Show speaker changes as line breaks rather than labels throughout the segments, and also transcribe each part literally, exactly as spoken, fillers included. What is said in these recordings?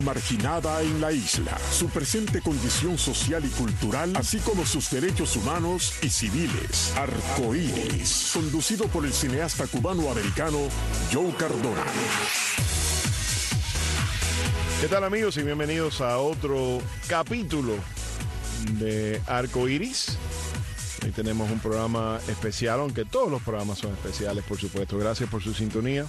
marginada en la isla, su presente condición social y cultural, así como sus derechos humanos y civiles. Arcoíris, conducido por el cineasta cubano-americano Joe Cardona.
¿Qué tal, amigos? Y bienvenidos a otro capítulo de Arcoíris. Hoy tenemos un programa especial, aunque todos los programas son especiales, por supuesto. Gracias por su sintonía.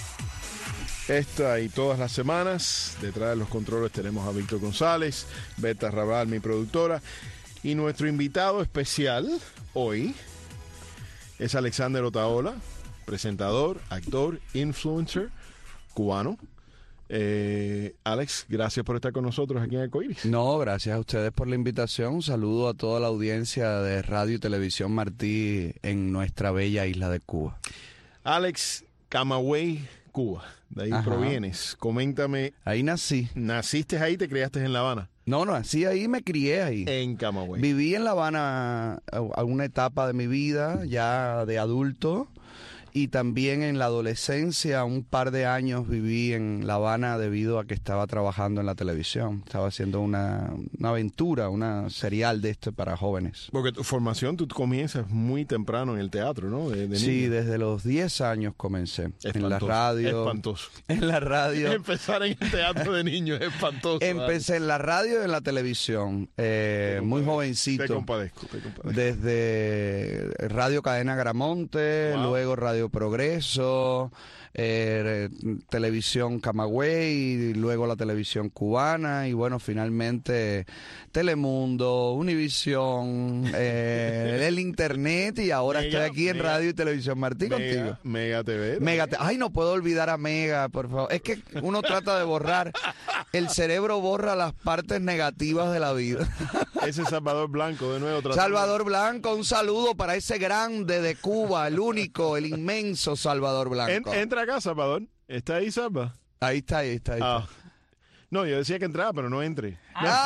Esta y todas las semanas, detrás de los controles tenemos a Víctor González, Berta Rabal, mi productora, y nuestro invitado especial hoy es Alexander Otaola, presentador, actor, influencer cubano. Eh, Alex, gracias por estar con nosotros aquí en Arcoíris.
No, gracias a ustedes por la invitación. Un saludo a toda la audiencia de Radio y Televisión Martí en nuestra bella isla de Cuba.
Alex, Camagüey, Cuba. De ahí Ajá. provienes. Coméntame.
Ahí nací.
¿Naciste ahí, te criaste en La Habana?
No, no, nací ahí, me crié ahí.
En Camagüey.
Viví en La Habana alguna etapa de mi vida, ya de adulto. Y también en la adolescencia, un par de años viví en La Habana debido a que estaba trabajando en la televisión. Estaba haciendo una, una aventura, una serial de esto para jóvenes.
Porque tu formación, tú comienzas muy temprano en el teatro, ¿no? De, de
sí, desde los diez años comencé.
Espantoso,
en la radio.
Espantoso.
En la radio.
Empezar en el teatro de niños es espantoso.
Empecé ¿vale? en la radio y en la televisión. Eh, muy jovencito.
Te compadezco, te compadezco.
Desde Radio Cadena Gramonte, wow. luego Radio Progreso, eh, televisión Camagüey, y luego la televisión cubana y bueno, finalmente Telemundo, Univisión, eh, el internet y ahora Mega, estoy aquí en Mega, Radio y Televisión Martí
Mega,
contigo.
Mega T V.
Mega T V. Ay, no puedo olvidar a Mega, por favor. Es que uno trata de borrar, el cerebro borra las partes negativas de la vida.
Ese es Salvador Blanco, de nuevo.
Salvador Blanco, un saludo para ese grande de Cuba, el único, el inmenso Salvador Blanco.
En, entra acá, Salvador. ¿Está ahí, Salva?
Ahí está, ahí está, ahí está.
Ah. No, yo decía que entraba, pero no entre.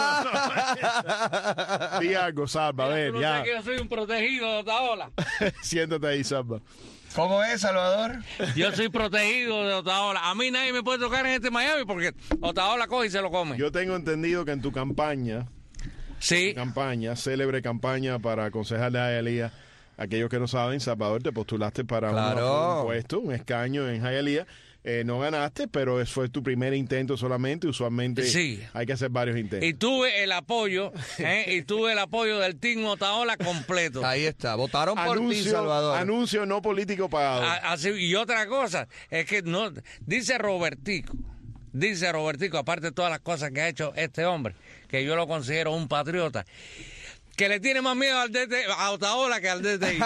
Ah.
Di algo, Salva, a ver,
no
ya.
sé que yo soy un protegido de Otaola.
Siéntate ahí, Salva.
¿Cómo es, Salvador?
Yo soy protegido de Otaola. A mí nadie me puede tocar en este Miami porque Otaola coge y se lo come.
Yo tengo entendido que en tu campaña,
sí,
campaña, célebre campaña para aconsejarle a Hialeah, aquellos que no saben, Salvador, te postulaste para
claro.
un puesto, un escaño en Hialeah. Eh, no ganaste, pero fue tu primer intento solamente. Usualmente
sí.
hay que hacer varios intentos.
Y tuve el apoyo, ¿eh? y tuve el apoyo del Team Otaola completo.
Ahí está, votaron por
anuncio,
ti, Salvador.
Anuncio no político pagado.
A, así, y otra cosa, es que no, dice Robertico, dice Robertico, aparte de todas las cosas que ha hecho este hombre, que yo lo considero un patriota, que le tiene más miedo al D T, a Otaola que al D T I.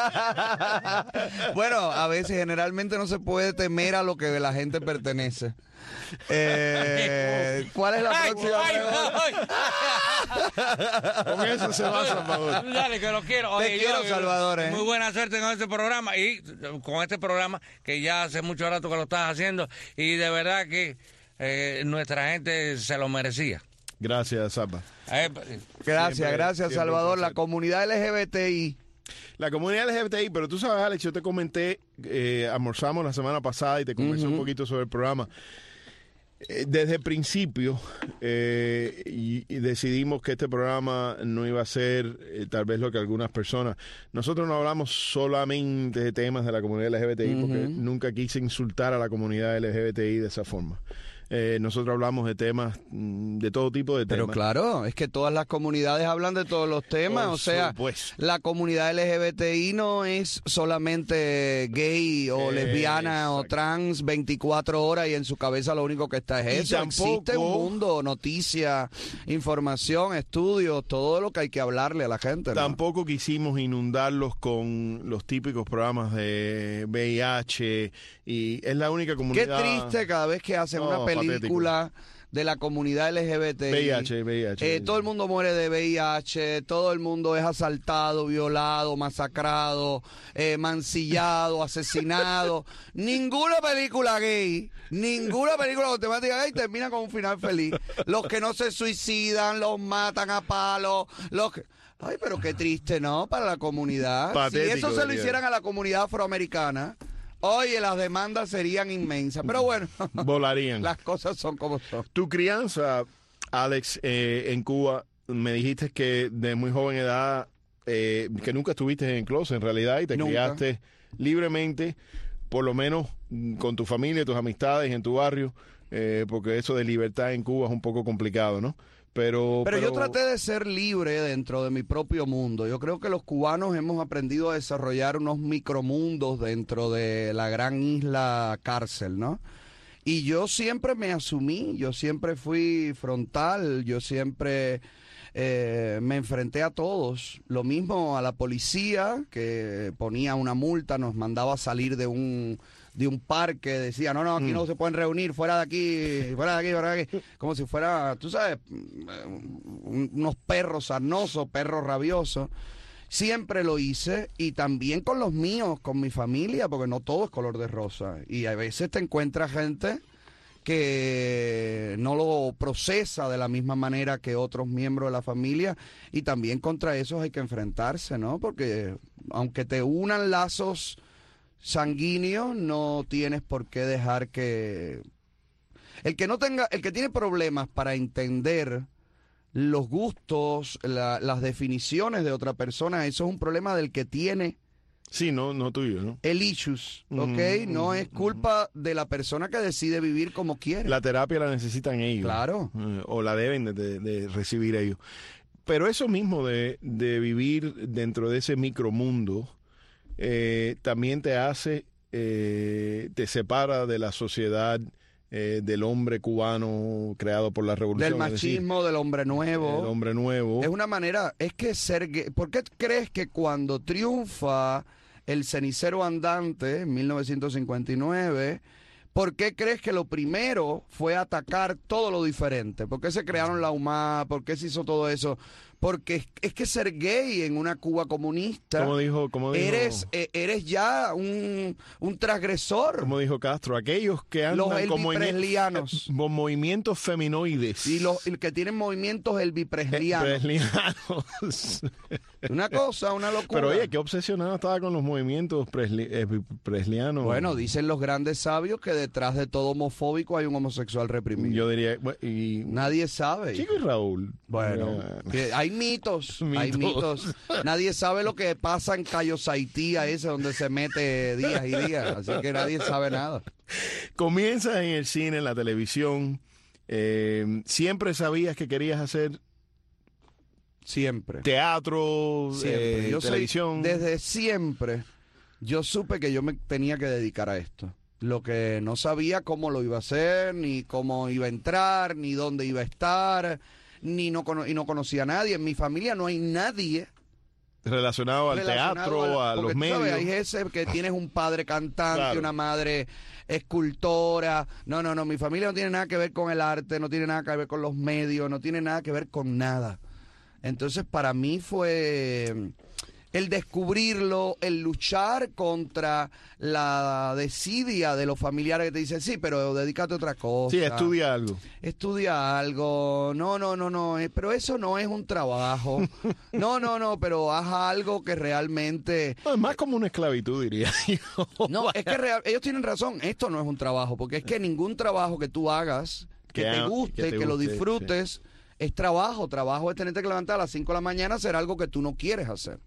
Bueno, a veces generalmente no se puede temer a lo que la gente pertenece. Eh, ¿Cuál es la
ay,
próxima
ay,
pregunta?
Con eso se va, Salvador.
Dale, que lo quiero. Oye,
Te quiero,
yo,
Salvador. ¿eh?
Muy buena suerte con este programa y con este programa que ya hace mucho rato que lo estás haciendo y de verdad que eh, nuestra gente se lo merecía.
Gracias, Salva.
Eh, gracias, siempre, gracias, siempre Salvador. La comunidad L G B T I.
La comunidad L G B T I, pero tú sabes, Alex, yo te comenté, eh, almorzamos la semana pasada y te conversé uh-huh. un poquito sobre el programa. Eh, desde el principio eh, y, y decidimos que este programa no iba a ser eh, tal vez lo que algunas personas. Nosotros no hablamos solamente de temas de la comunidad L G B T I uh-huh. porque nunca quise insultar a la comunidad L G B T I de esa forma. Eh, nosotros hablamos de temas, de todo tipo de temas.
Pero claro, es que todas las comunidades hablan de todos los temas. Por o sea, supuesto. La comunidad L G B T I no es solamente gay o eh, lesbiana exacto. o trans veinticuatro horas y en su cabeza lo único que está es eso.
Tampoco,
existe un mundo, noticias, información, estudios, todo lo que hay que hablarle a la gente, ¿no?
Tampoco quisimos inundarlos con los típicos programas de V I H y es la única comunidad.
Qué triste cada vez que hacen no, una película película de la comunidad L G B T I.
V I H, V I H.
Eh, todo el mundo muere de V I H, todo el mundo es asaltado, violado, masacrado, eh, mancillado, asesinado. Ninguna película gay, ninguna película con temática gay termina con un final feliz. Los que no se suicidan, los matan a palos, los que... Ay, pero qué triste, ¿no? Para la comunidad.
Patético,
si eso se lo
diría.
hicieran a la comunidad afroamericana, Oye, las demandas serían inmensas, pero bueno,
volarían.
Las cosas son como son.
Tu crianza, Alex, eh, en Cuba, me dijiste que de muy joven edad, eh, que nunca estuviste en closet en realidad y te
Nunca.
criaste libremente, por lo menos con tu familia, tus amistades, en tu barrio, eh, porque eso de libertad en Cuba es un poco complicado, ¿no? Pero,
Pero,
pero
yo traté de ser libre dentro de mi propio mundo. Yo creo que los cubanos hemos aprendido a desarrollar unos micromundos dentro de la gran isla cárcel, ¿no? Y yo siempre me asumí, yo siempre fui frontal, yo siempre eh, me enfrenté a todos. Lo mismo a la policía, que ponía una multa, nos mandaba salir de un... de un parque, decía, no, no, aquí mm. no se pueden reunir, fuera de aquí, fuera de aquí, fuera de aquí, como si fuera, tú sabes, unos perros sarnosos, perros rabiosos. Siempre lo hice, y también con los míos, con mi familia, porque no todo es color de rosa, y a veces te encuentras gente que no lo procesa de la misma manera que otros miembros de la familia, y también contra esos hay que enfrentarse, ¿no? Porque aunque te unan lazos sanguíneo, no tienes por qué dejar que el que no tenga, el que tiene problemas para entender los gustos, la, las definiciones de otra persona, eso es un problema del que tiene
sí, no, no tuyo, ¿no?
el issues, ¿ok?
Mm,
no
mm,
es culpa mm. de la persona que decide vivir como quiere.
La terapia la necesitan ellos.
Claro.
Eh, o la deben de, de, de recibir ellos. Pero eso mismo de, de vivir dentro de ese micromundo, Eh, también te hace, eh, te separa de la sociedad eh, del hombre cubano creado por la revolución.
Del machismo, decir, del hombre nuevo.
El hombre nuevo.
Es una manera, es que ser gay, ¿por qué crees que cuando triunfa el cenicero andante en mil novecientos cincuenta y nueve, por qué crees que lo primero fue atacar todo lo diferente? ¿Por qué se crearon la U M A? ¿Por qué se hizo todo eso? Porque es, es que ser gay en una Cuba comunista,
como dijo, como dijo,
eres, eh, eres ya un, un transgresor.
Como dijo Castro, aquellos que andan
los
con,
elvipreslianos.
con movimientos feminoides.
Y los el que tienen movimientos elvipreslianos.
Preslianos.
Una cosa, una locura.
Pero oye, qué obsesionado estaba con los movimientos presli, eh, preslianos.
Bueno, dicen los grandes sabios que detrás de todo homofóbico hay un homosexual reprimido.
Yo diría... Y,
nadie sabe.
Chico y Raúl.
Bueno, que hay mitos, mitos, hay mitos. Nadie sabe lo que pasa en Cayo Saitía, ese donde se mete días y días, así que nadie sabe nada.
Comienzas en el cine, en la televisión. Eh, ¿Siempre sabías que querías hacer
siempre
teatro,
siempre.
Eh,
yo
televisión?
Soy, desde siempre yo supe que yo me tenía que dedicar a esto. Lo que no sabía cómo lo iba a hacer, ni cómo iba a entrar, ni dónde iba a estar, ni no, y no conocía a nadie. En mi familia no hay nadie
relacionado al
relacionado
teatro, a,
a
los medios.
¿Sabes? Hay ese que tienes un padre cantante, claro, una madre escultora. No, no, no, mi familia no tiene nada que ver con el arte, no tiene nada que ver con los medios, no tiene nada que ver con nada. Entonces, para mí fue el descubrirlo, el luchar contra la desidia de los familiares que te dicen, sí, pero dedícate a otra cosa.
Sí, estudia algo.
Estudia algo. No, no, no, no. Eh, pero eso no es un trabajo. No, no, no, pero haz algo que realmente...
No, es más como una esclavitud, diría yo.
No, es que real, ellos tienen razón. Esto no es un trabajo, porque es que ningún trabajo que tú hagas, que, que te guste, que, te que guste, lo disfrutes, sí, es trabajo. Trabajo es tenerte que levantar a las cinco de la mañana a hacer algo que tú no quieres hacer.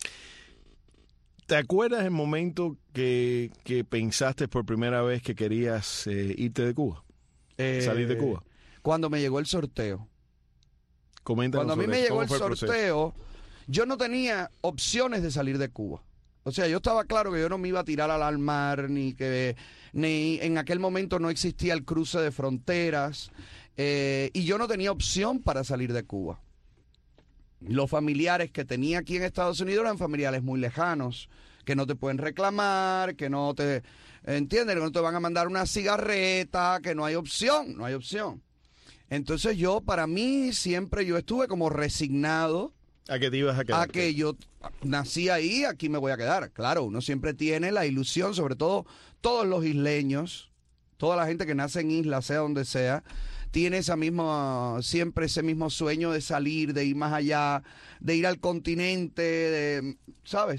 ¿Te acuerdas el momento que, que pensaste por primera vez que querías eh, irte de Cuba?
Eh,
Salir de Cuba.
Cuando me llegó el sorteo.
Coméntanos.
Cuando a mí me llegó el, el sorteo,
proceso?
Yo no tenía opciones de salir de Cuba. O sea, yo estaba claro que yo no me iba a tirar al mar, ni que ni en aquel momento no existía el cruce de fronteras, eh, y yo no tenía opción para salir de Cuba. Los familiares que tenía aquí en Estados Unidos eran familiares muy lejanos, que no te pueden reclamar, que no te, ¿entiendes? Que no te van a mandar una cigarreta, que no hay opción, no hay opción. Entonces yo, para mí, siempre yo estuve como resignado
a que te ibas a quedar.
A que yo nací ahí, aquí me voy a quedar. Claro, uno siempre tiene la ilusión, sobre todo todos los isleños, toda la gente que nace en isla, sea donde sea, tiene esa misma, siempre ese mismo sueño de salir, de ir más allá, de ir al continente, de, ¿sabes?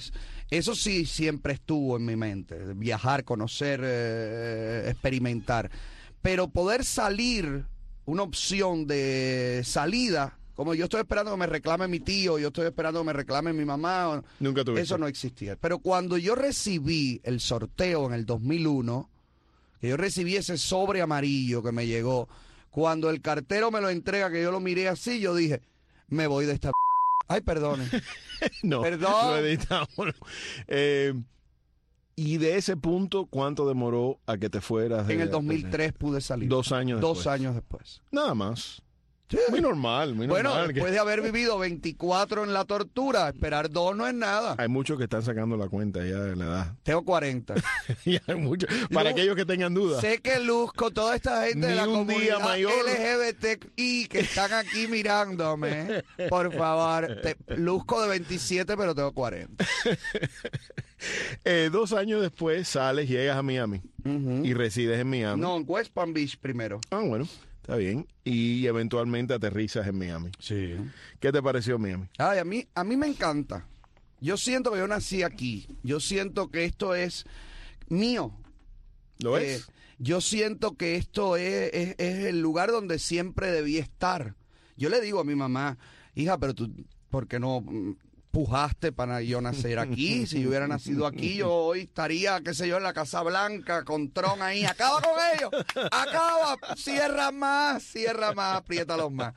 Eso sí siempre estuvo en mi mente, viajar, conocer, eh, experimentar. Pero poder salir, una opción de salida, como yo estoy esperando que me reclame mi tío, yo estoy esperando que me reclame mi mamá.
Nunca tuviste.
Eso no existía. Pero cuando yo recibí el sorteo en el dos mil uno, que yo recibí ese sobre amarillo que me llegó, cuando el cartero me lo entrega, que yo lo miré así, yo dije, me voy de esta... Ay, perdone.
No,
Perdón.
lo editamos. Eh, y de ese punto, ¿cuánto demoró a que te fueras? De,
En el dos mil tres pude salir.
Dos años
Dos
después.
años después.
Nada más.
Sí.
Muy normal, muy
Bueno,
normal.
después de haber vivido veinticuatro en la tortura, esperar dos no es nada.
Hay muchos que están sacando la cuenta ya de la edad.
Tengo cuarenta.
Y hay muchos. Para
Yo
aquellos que tengan dudas.
Sé que luzco toda esta gente
Ni
de la
un día
comunidad
mayor.
L G B T I que están aquí mirándome. Por favor, te- luzco de veintisiete, pero tengo cuarenta.
Eh, dos años después sales, llegas a Miami
Ujú.
y resides en Miami.
No, en West Palm Beach primero.
Ah, bueno, está bien. Y eventualmente aterrizas en Miami.
Sí.
¿Qué te pareció Miami?
Ay, a mí, a mí me encanta. Yo siento que yo nací aquí. Yo siento que esto es mío.
¿Lo
Eh,
es?
yo siento que esto es, es- es el lugar donde siempre debí estar. Yo le digo a mi mamá, hija, pero tú, ¿por qué no mm, pujaste para yo nacer aquí? Si yo hubiera nacido aquí, yo hoy estaría, qué sé yo, en la Casa Blanca, con Tron ahí. ¡Acaba con ellos! ¡Acaba! ¡Cierra más! ¡Cierra más! ¡Apriétalos más!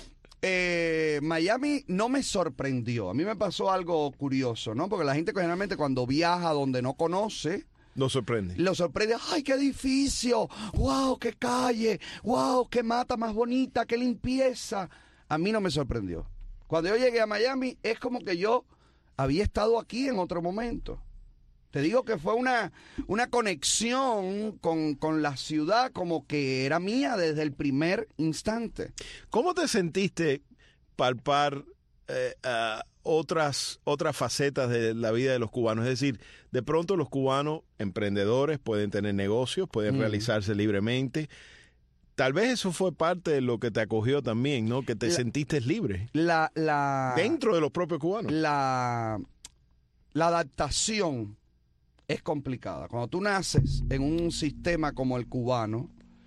Eh, Miami no me sorprendió. A mí me pasó algo curioso, ¿no? Porque la gente generalmente cuando viaja donde no conoce,
Nos sorprende.
lo sorprende. ¡Ay, qué edificio! ¡Wow, qué calle! ¡Wow, qué mata más bonita! ¡Qué limpieza! A mí no me sorprendió. Cuando yo llegué a Miami, es como que yo había estado aquí en otro momento. Te digo que fue una, una conexión con, con la ciudad como que era mía desde el primer instante.
¿Cómo te sentiste palpar eh, ah, otras, otras facetas de la vida de los cubanos? Es decir, de pronto los cubanos emprendedores pueden tener negocios, pueden
Mm.
realizarse libremente. Tal vez eso fue parte de lo que te acogió también, ¿no? Que te
La-
sentiste libre
La, la,
dentro de los propios cubanos.
la, la adaptación es complicada. Cuando tú naces en un sistema como el cubano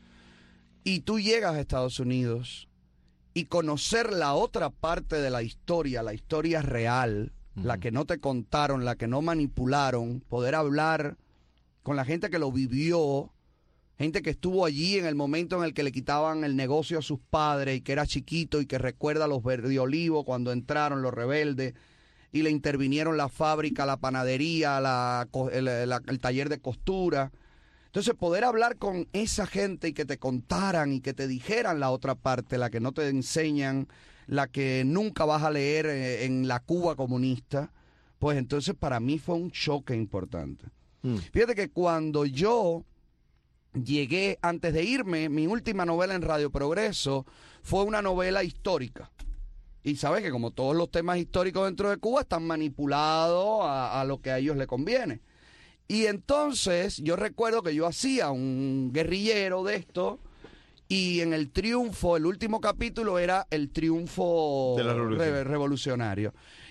y tú llegas a Estados Unidos y conocer la otra parte de la historia, la historia real, la que no te contaron, la que no manipularon, poder hablar con la gente que lo vivió, gente que estuvo allí en el momento en el que le quitaban el negocio a sus padres y que era chiquito y que recuerda a los Verde Olivo cuando entraron los rebeldes y le intervinieron la fábrica, la panadería, la, co- el, la- el taller de costura. Entonces, poder hablar con esa gente y que te contaran y que te dijeran la otra parte, la que no te enseñan, la que nunca vas a leer eh, en la Cuba comunista, pues entonces para mí fue un choque importante.
Mm.
Fíjate que cuando yo llegué, antes de irme, mi última novela en Radio Progreso fue una novela histórica. Y sabes que como todos los temas históricos dentro de Cuba están manipulados a, a lo que a ellos les conviene. Y entonces yo recuerdo que yo hacía un guerrillero de esto y en el triunfo, el último capítulo era el triunfo
De la revolución.
re- revolucionario.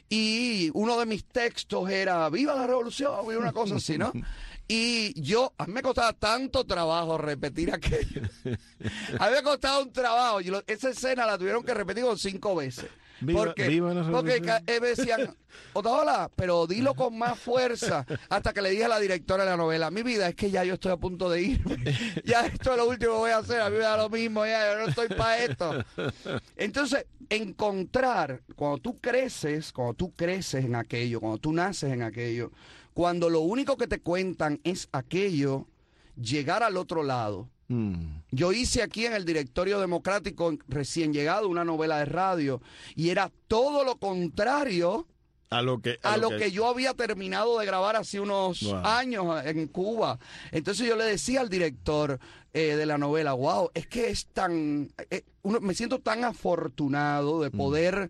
Y uno de mis textos era ¡Viva la revolución! Y una cosa así, ¿no? Y yo, a mí me costaba tanto trabajo repetir aquello. A mí me costaba un trabajo. Y lo- esa escena la tuvieron que repetir con cinco veces.
Viva-
porque
viva la
porque
revolución.
ca- eh, me decían, Otaola, pero dilo con más fuerza. Hasta que le dije a la directora de la novela, mi vida, es que ya yo estoy a punto de irme. Ya esto es lo último que voy a hacer. A mí me da lo mismo, ya yo no estoy para esto. Entonces, encontrar, cuando tú creces, cuando tú creces en aquello, cuando tú naces en aquello, cuando lo único que te cuentan es aquello, llegar al otro lado.
Mm.
Yo hice aquí en el Directorio Democrático, recién llegado, una novela de radio, y era todo lo contrario
A lo que,
a lo que yo había terminado de grabar hace unos
Wow.
años en Cuba. Entonces yo le decía al director eh, de la novela, wow, es que es tan, eh, uno, me siento tan afortunado de poder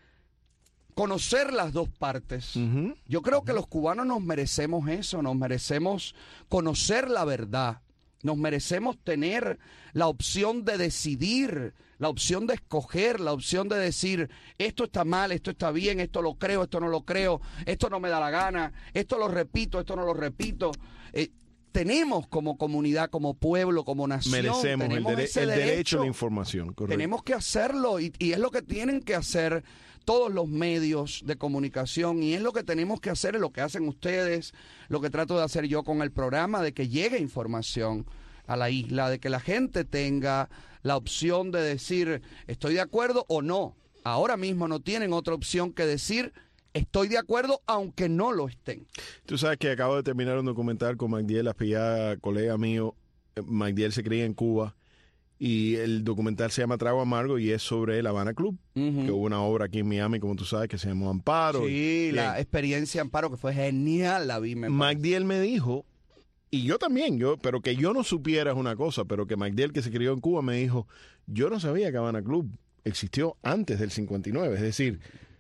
conocer las dos partes.
Ujú.
Yo creo que los cubanos nos merecemos eso, nos merecemos conocer la verdad. Nos merecemos tener la opción de decidir, la opción de escoger, la opción de decir, esto está mal, esto está bien, esto lo creo, esto no lo creo, esto no me da la gana, esto lo repito, esto no lo repito. Eh, tenemos como comunidad, como pueblo, como nación,
merecemos
tenemos
el, de-
ese
el derecho,
derecho
a la información, correcto.
Tenemos que hacerlo y, y es lo que tienen que hacer todos los medios de comunicación y es lo que tenemos que hacer, es lo que hacen ustedes, lo que trato de hacer yo con el programa, de que llegue información a la isla, de que la gente tenga la opción de decir estoy de acuerdo o no. Ahora mismo no tienen otra opción que decir estoy de acuerdo aunque no lo estén.
Tú sabes que acabo de terminar un documental con Magdiel Aspillá, colega mío. Magdiel se cría en Cuba y el documental se llama Trago Amargo y es sobre el Habana Club,
Uh-huh.
que hubo una obra aquí en Miami, como tú sabes, que se llamó Amparo.
Sí,
Bien.
la experiencia Amparo que fue genial, la vi. Me
Magdiel me dijo, y yo también, yo, pero que yo no supiera es una cosa, pero que Magdiel, que se crió en Cuba, me dijo, yo no sabía que Habana Club existió antes del cincuenta y nueve, es decir,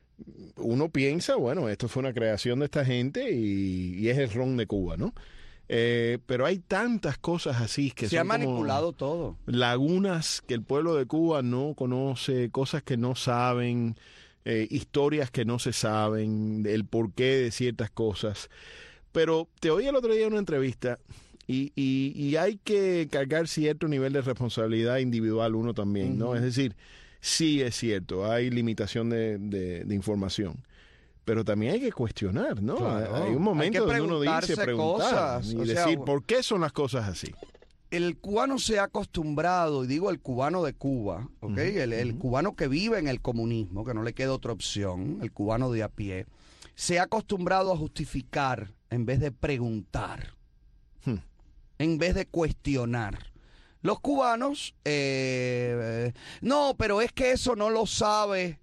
uno piensa, bueno, esto fue una creación de esta gente y, y es el ron de Cuba, ¿no? Eh, pero hay tantas cosas así que
Se
son
ha
como
manipulado todo.
lagunas que el pueblo de Cuba no conoce, cosas que no saben, eh, historias que no se saben, el porqué de ciertas cosas. Pero te oí el otro día en una entrevista y, y, y hay que cargar cierto nivel de responsabilidad individual uno también, ¿no?
Ujú.
Es decir, sí es cierto, hay limitación de, de, de información. Pero también hay que cuestionar, ¿no?
Claro.
Hay un momento
Hay que
donde uno dice
preguntarse
preguntar
cosas,
y
o sea,
decir, ¿por qué son las cosas así?
El cubano se ha acostumbrado, y digo el cubano de Cuba, ¿ok?
Ujú,
el, el
ujú.
cubano que vive en el comunismo, que no le queda otra opción, el cubano de a pie, se ha acostumbrado a justificar en vez de preguntar,
Hmm.
en vez de cuestionar. Los cubanos, eh, no, pero es que eso no lo sabe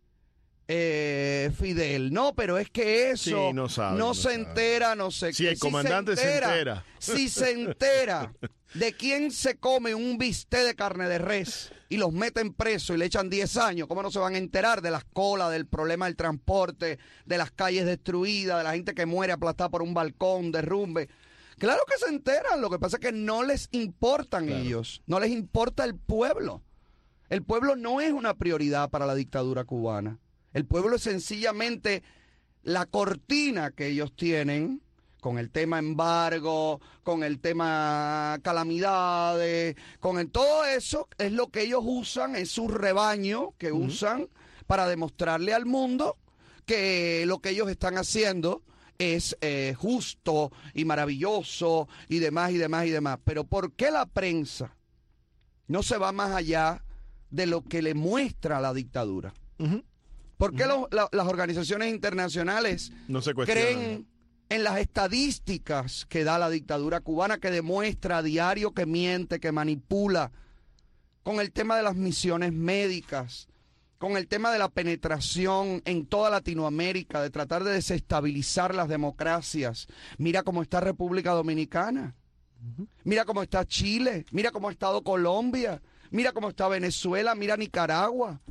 eh, Fidel. No, pero es que eso
Sí, no sabe,
no
no
se
sabe.
entera, no sé
Si
qué.
el comandante se entera.
Si se entera de quién se come un bistec de carne de res y los meten preso y le echan diez años, ¿cómo no se van a enterar de las colas, del problema del transporte, de las calles destruidas, de la gente que muere aplastada por un balcón, derrumbe? Claro que se enteran, lo que pasa es que no les importan
Claro.
ellos, no les importa el pueblo. El pueblo no es una prioridad para la dictadura cubana. El pueblo es sencillamente la cortina que ellos tienen con el tema embargo, con el tema calamidades, con el, todo eso es lo que ellos usan, es su rebaño que
Ujú.
usan para demostrarle al mundo que lo que ellos están haciendo es eh, justo y maravilloso y demás y demás y demás. Pero ¿por qué la prensa no se va más allá de lo que le muestra la dictadura?
Ujú.
¿Por qué los- la- las organizaciones internacionales
No se cuestiona.
creen en las estadísticas que da la dictadura cubana, que demuestra a diario que miente, que manipula, con el tema de las misiones médicas, con el tema de la penetración en toda Latinoamérica, de tratar de desestabilizar las democracias? Mira cómo está República Dominicana, mira cómo está Chile, mira cómo ha estado Colombia, mira cómo está Venezuela, mira Nicaragua.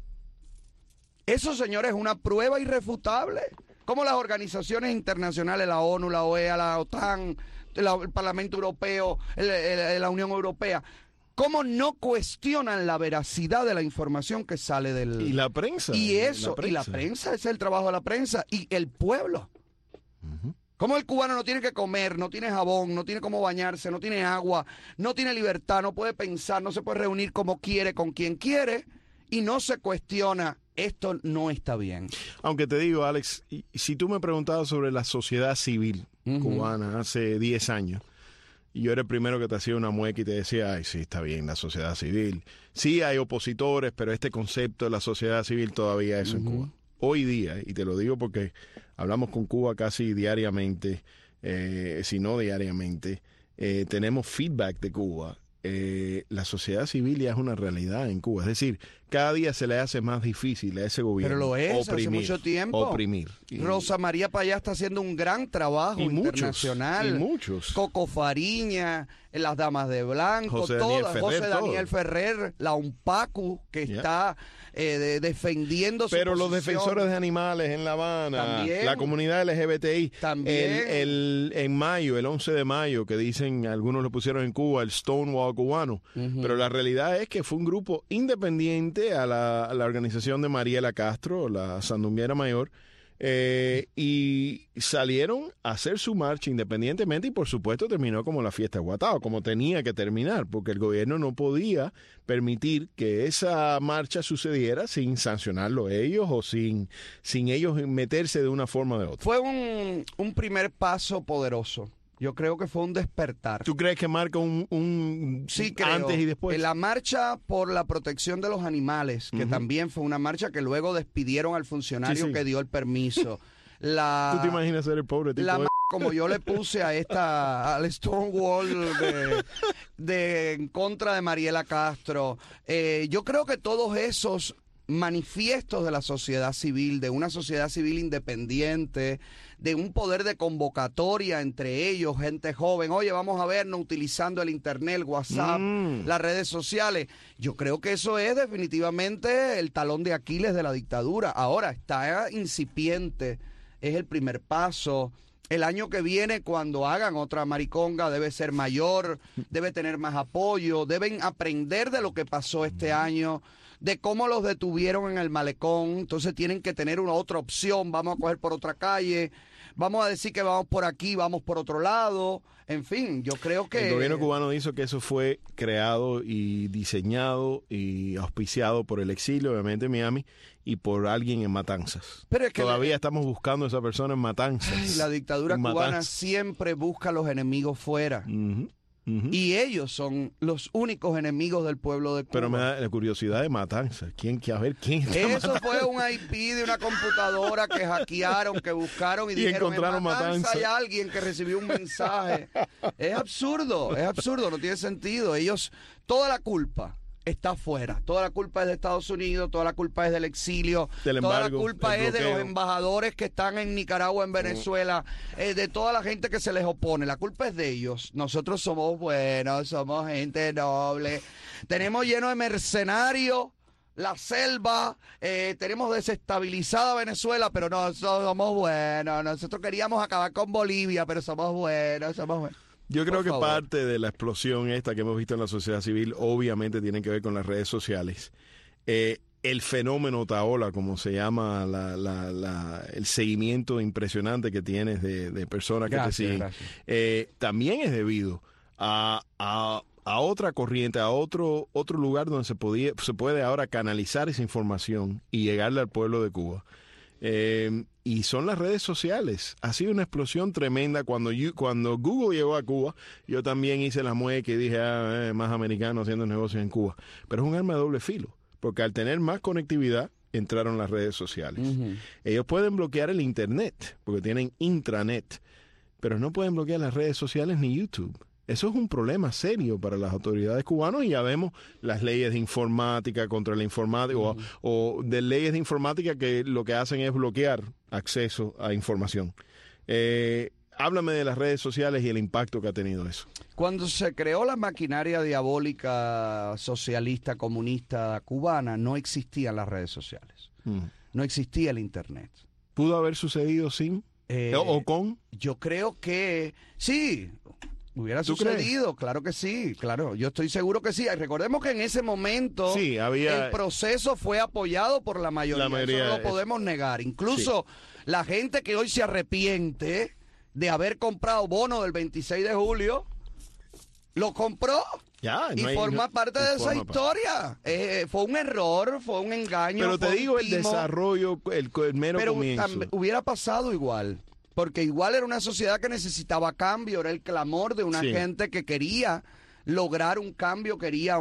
Eso, señores, es una prueba irrefutable. Como las organizaciones internacionales, la ONU, la O E A, la OTAN, la- el Parlamento Europeo, el- el- la Unión Europea, cómo no cuestionan la veracidad de la información que sale del...
Y la prensa.
Y eso,
la
y la prensa, ese es el trabajo de la prensa, y el pueblo.
Ujú.
¿Cómo el cubano no tiene que comer, no tiene jabón, no tiene cómo bañarse, no tiene agua, no tiene libertad, no puede pensar, no se puede reunir como quiere, con quien quiere, y no se cuestiona, esto no está bien?
Aunque te digo, Alex, y- si tú me preguntabas sobre la sociedad civil
Ujú.
cubana hace diez años, y yo era el primero que te hacía una mueca y te decía, ay, sí, está bien la sociedad civil. Sí hay opositores, pero este concepto de la sociedad civil todavía es en
Ujú.
Cuba. Hoy día, y te lo digo porque hablamos con Cuba casi diariamente, eh, si no diariamente, eh, tenemos feedback de Cuba. Eh, la sociedad civil ya es una realidad en Cuba. Es decir, cada día se le hace más difícil a ese gobierno.
Pero lo es,
oprimir,
hace mucho tiempo.
Oprimir. Y,
Rosa María Payá está haciendo un gran trabajo
y
internacional.
Muchos, y muchos.
Coco Fariña, las Damas de Blanco,
José Daniel
todas,
Ferrer,
José
todo.
Daniel Ferrer, la UNPACU, que
Yeah.
está eh, de, defendiendo su
Pero los
posición.
defensores de animales en La Habana,
También.
la comunidad L G B T I,
También.
El, el, en mayo, el once de mayo, que dicen, algunos lo pusieron en Cuba, el Stonewall cubano,
Ujú.
pero la realidad es que fue un grupo independiente a la, a la organización de Mariela Castro, la sandunguera mayor, eh, y salieron a hacer su marcha independientemente y por supuesto terminó como la fiesta de Guatao, como tenía que terminar, porque el gobierno no podía permitir que esa marcha sucediera sin sancionarlo ellos o sin, sin ellos meterse de una forma o de otra.
Fue un, un primer paso poderoso. Yo creo que fue un despertar.
¿Tú crees que marca un, un
Sí, creo.
antes y después?
En la marcha por la protección de los animales, que
Ujú.
también fue una marcha que luego despidieron al funcionario
Sí, sí.
que dio el permiso. La,
¿Tú te imaginas ser el pobre tipo
la
de-
ma- como yo le puse a esta al Stonewall de, de en contra de Mariela Castro, eh, yo creo que todos esos manifiestos de la sociedad civil, de una sociedad civil independiente, de un poder de convocatoria entre ellos, gente joven, oye, vamos a vernos utilizando el internet, el WhatsApp,
Mm.
las redes sociales. Yo creo que eso es definitivamente el talón de Aquiles de la dictadura. Ahora está incipiente, es el primer paso. El año que viene, cuando hagan otra mariconga, debe ser mayor, debe tener más apoyo, deben aprender de lo que pasó este año, de cómo los detuvieron en el malecón. Entonces tienen que tener una otra opción, vamos a coger por otra calle, vamos a decir que vamos por aquí, vamos por otro lado. En fin, yo creo que...
El gobierno cubano dijo que eso fue creado y diseñado y auspiciado por el exilio, obviamente en Miami, y por alguien en Matanzas.
Pero es que
Todavía estamos buscando a esa persona en Matanzas.
Ay, la dictadura
En
cubana
Matanzas.
siempre busca a los enemigos fuera.
Ujú, ujú.
Y ellos son los únicos enemigos del pueblo de Cuba.
Pero me da la curiosidad de Matanzas. ¿Quién, que- a ver, quién está
Eso
Matanzas?
fue un I P de una computadora que hackearon, que buscaron y,
Y
dijeron,
encontraron
en Matanza
Matanza.
hay alguien que recibió un mensaje. Es absurdo, es absurdo, no tiene sentido. Ellos, toda la culpa está afuera. Toda la culpa es de Estados Unidos, toda la culpa es del exilio,
Del
toda la
embargo,
culpa
del
es de los
bloqueo.
embajadores que están en Nicaragua, en Venezuela, eh, de toda la gente que se les opone. La culpa es de ellos. Nosotros somos buenos, somos gente noble. Tenemos lleno de mercenarios la selva, eh, tenemos desestabilizada Venezuela, pero no, somos buenos. Nosotros queríamos acabar con Bolivia, pero somos buenos, somos buenos.
Yo creo
Por
que
favor.
parte de la explosión esta que hemos visto en la sociedad civil obviamente tiene que ver con las redes sociales. Eh, el fenómeno Taola, como se llama, la, la, la, el seguimiento impresionante que tienes de, de personas que
Gracias,
te siguen,
gracias.
eh, también es debido a, a, a otra corriente, a otro, otro lugar donde se, podía, se puede ahora canalizar esa información y llegarle al pueblo de Cuba. Eh, y son las redes sociales. Ha sido una explosión tremenda. Cuando, you- cuando Google llegó a Cuba, yo también hice la mueca y dije, ah, eh, más americanos haciendo negocios en Cuba. Pero es un arma de doble filo, porque al tener más conectividad, entraron las redes sociales.
Ujú.
Ellos pueden bloquear el internet, porque tienen intranet, pero no pueden bloquear las redes sociales ni YouTube. Eso es un problema serio para las autoridades cubanas y ya vemos las leyes de informática contra la informática o, o de leyes de informática que lo que hacen es bloquear acceso a información. Eh, háblame de las redes sociales y el impacto que ha tenido eso.
Cuando se creó la maquinaria diabólica socialista, comunista cubana, no existían las redes sociales.
Mm.
No existía el internet.
¿Pudo haber sucedido sin
Eh,
o, o con?
Yo creo que sí, hubiera
¿Tú
sucedido, claro que sí, claro, yo estoy seguro que sí. Recordemos que en ese momento
Sí, había-
el proceso fue apoyado por la mayoría,
La mayoría,
eso no
es-
lo podemos negar. Incluso la gente que hoy se arrepiente de haber comprado bono del veintiséis de julio, lo compró.
Ya,
Y
no hay-
forma
no-
parte de esa
forma parte.
historia. Eh, fue un error, fue un engaño.
Pero te
fue un
digo el
timo.
desarrollo, el, el mero
Pero
comienzo.
tam- hubiera pasado igual, porque igual era una sociedad que necesitaba cambio, era el clamor de una
Sí.
gente que quería lograr un cambio, quería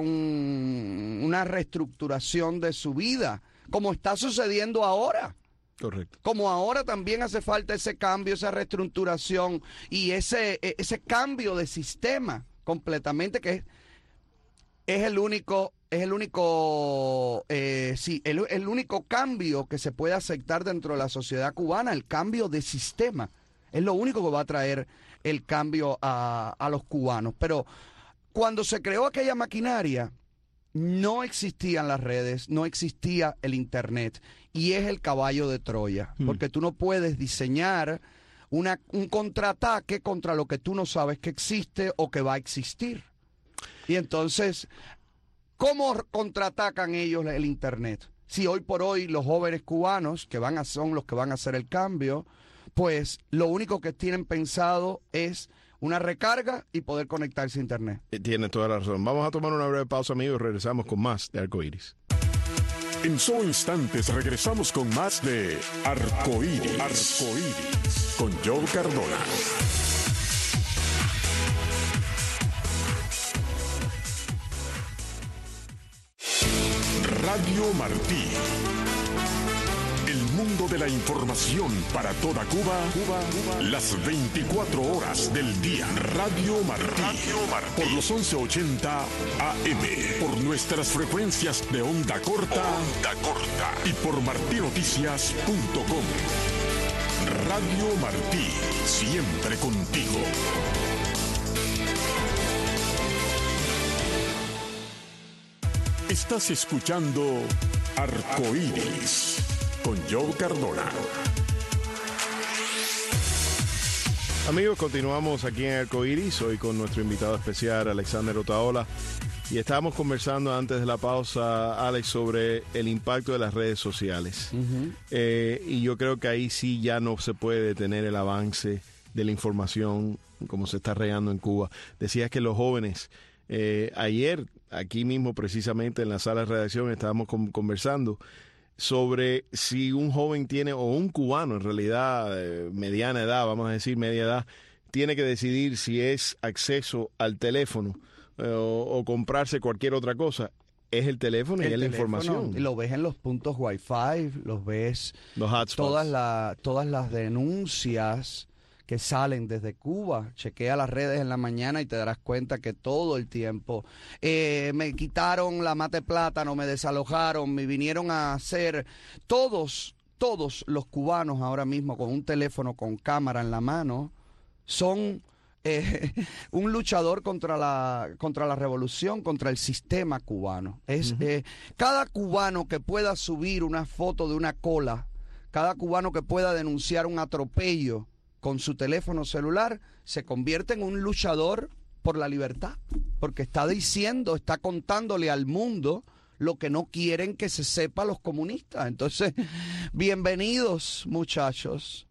un- una reestructuración de su vida, como está sucediendo ahora.
Correcto.
Como ahora también hace falta ese cambio, esa reestructuración y ese, e- ese cambio de sistema completamente que es, es el único es el único, eh, sí, el, el único cambio que se puede aceptar dentro de la sociedad cubana, el cambio de sistema. Es lo único que va a traer el cambio a, a los cubanos. Pero cuando se creó aquella maquinaria, no existían las redes, no existía el Internet. Y es el caballo de Troya. Mm. Porque tú no puedes diseñar una, un contraataque contra lo que tú no sabes que existe o que va a existir. Y entonces, ¿cómo contraatacan ellos el Internet? Si hoy por hoy los jóvenes cubanos, que van a, son los que van a hacer el cambio, pues lo único que tienen pensado es una recarga y poder conectarse a Internet.
Tiene toda la razón. Vamos a tomar una breve pausa, amigos, y regresamos con más de Arcoíris.
En solo instantes regresamos con más de Arcoíris, Arcoíris con Joe Cardona. Radio Martí. El mundo de la información para toda Cuba, Cuba, Cuba. Las veinticuatro horas del día. Radio Martí. Radio Martí. Por los once ochenta A M. Por nuestras frecuencias de onda corta. Onda corta. Y por martí noticias punto com. Radio Martí. Siempre contigo. Estás escuchando Arcoíris con Joe Cardona.
Amigos, continuamos aquí en Arcoíris, hoy con nuestro invitado especial, Alexander Otaola. Y estábamos conversando antes de la pausa, Alex, sobre el impacto de las redes sociales. Uh-huh. Eh, y yo creo que ahí sí ya no se puede detener el avance de la información como se está regando en Cuba. Decías que los jóvenes... Eh, ayer, aquí mismo precisamente en la sala de redacción, estábamos con, conversando sobre si un joven tiene, o un cubano en realidad, eh, mediana edad, vamos a decir media edad, tiene que decidir si es acceso al teléfono eh, o, o comprarse cualquier otra cosa. Es el teléfono el y es teléfono, la información.
Y lo ves en los puntos Wi-Fi, los ves,
los hotspots.
Todas, la, todas las denuncias que salen desde Cuba. Chequea las redes en la mañana y te darás cuenta que todo el tiempo eh, me quitaron la mate plátano, me desalojaron, me vinieron a hacer. Todos, todos los cubanos ahora mismo con un teléfono con cámara en la mano son eh, un luchador contra la, contra la revolución, contra el sistema cubano. Es uh-huh. eh, cada cubano que pueda subir una foto de una cola, cada cubano que pueda denunciar un atropello con su teléfono celular, se convierte en un luchador por la libertad, porque está diciendo, está contándole al mundo lo que no quieren que se sepa los comunistas. Entonces, bienvenidos, muchachos.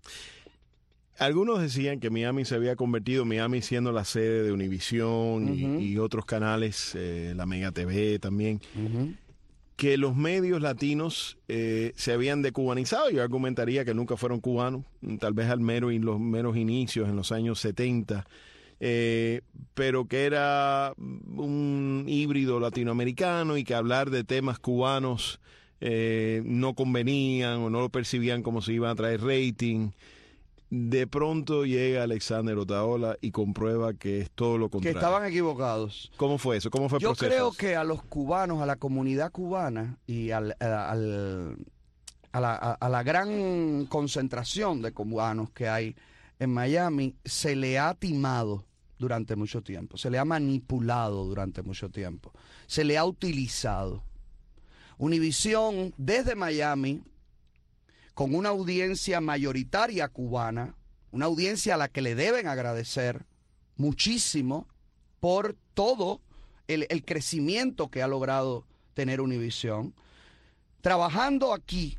Algunos decían que Miami se había convertido, Miami siendo la sede de Univisión uh-huh. y, y otros canales, eh, la Mega T V también, uh-huh. que los medios latinos eh, se habían decubanizado. Yo argumentaría que nunca fueron cubanos, tal vez al mero y los meros inicios en los años setenta, eh, pero que era un híbrido latinoamericano y que hablar de temas cubanos eh, no convenían o no lo percibían como si iban a traer rating. De pronto llega Alexander Otaola y comprueba que es todo lo contrario.
Que estaban equivocados.
¿Cómo fue eso? ¿Cómo fue el
Yo
proceso?
creo que a los cubanos, a la comunidad cubana y al, al, a, la, a la gran concentración de cubanos que hay en Miami, se le ha timado durante mucho tiempo, se le ha manipulado durante mucho tiempo, se le ha utilizado. Univisión desde Miami, con una audiencia mayoritaria cubana, una audiencia a la que le deben agradecer muchísimo por todo el, el crecimiento que ha logrado tener Univisión, trabajando aquí,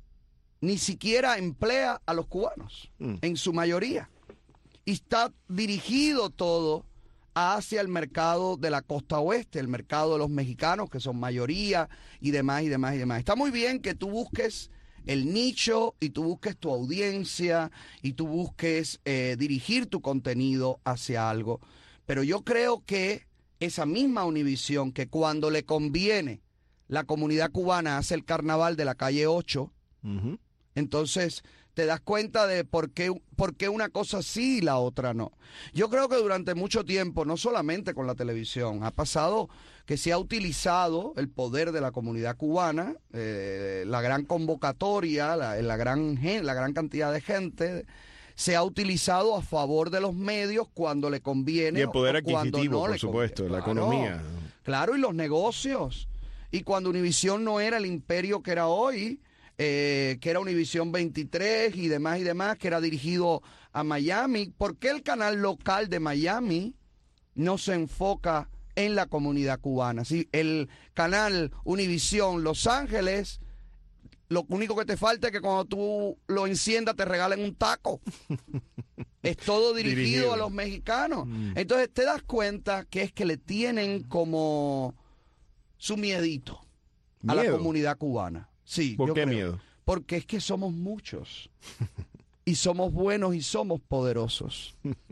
ni siquiera emplea a los cubanos, mm. en su mayoría, y está dirigido todo hacia el mercado de la costa oeste, el mercado de los mexicanos, que son mayoría, y demás, y demás, y demás. Está muy bien que tú busques el nicho y tú busques tu audiencia y tú busques eh, dirigir tu contenido hacia algo. Pero yo creo que esa misma Univisión, que cuando le conviene, la comunidad cubana hace el carnaval de la calle ocho, uh-huh. Entonces te das cuenta de por qué, por qué una cosa sí y la otra no. Yo creo que durante mucho tiempo, no solamente con la televisión, ha pasado que se ha utilizado el poder de la comunidad cubana, eh, la gran convocatoria, la, la, gran, la gran cantidad de gente, se ha utilizado a favor de los medios cuando le conviene.
Y el poder
o
adquisitivo,
no
por
le
supuesto,
conviene.
la
Claro,
economía.
Claro, y los negocios. Y cuando Univisión no era el imperio que era hoy, eh, que era Univisión veintitrés y demás y demás, que era dirigido a Miami, ¿por qué el canal local de Miami no se enfoca en la comunidad cubana? ¿Sí? El canal Univisión Los Ángeles, lo único que te falta es que cuando tú lo enciendas te regalen un taco. Es todo dirigido, dirigido a los mexicanos. Mm. Entonces te das cuenta que es que le tienen como su miedito a ¿Miedo? La comunidad cubana. Sí,
¿Por
yo
qué
creo.
miedo?
Porque es que somos muchos. Y somos buenos y somos poderosos.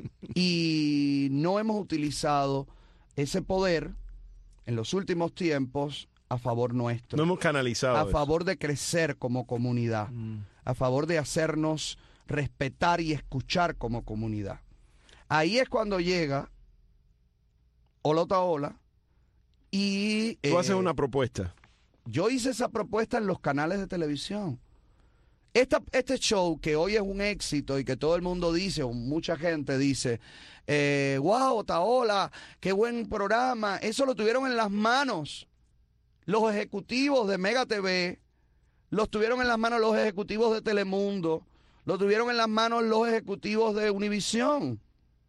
Y no hemos utilizado ese poder en los últimos tiempos a favor nuestro.
No hemos canalizado
A
eso.
favor de crecer como comunidad. Mm. A favor de hacernos respetar y escuchar como comunidad. Ahí es cuando llega Hola Otaola y...
Tú eh, haces una propuesta.
Yo hice esa propuesta en los canales de televisión. Esta, este show que hoy es un éxito y que todo el mundo dice, o mucha gente dice, eh, wow, Otaola, qué buen programa. Eso lo tuvieron en las manos los ejecutivos de Mega T V, los tuvieron en las manos los ejecutivos de Telemundo, lo tuvieron en las manos los ejecutivos de Univisión.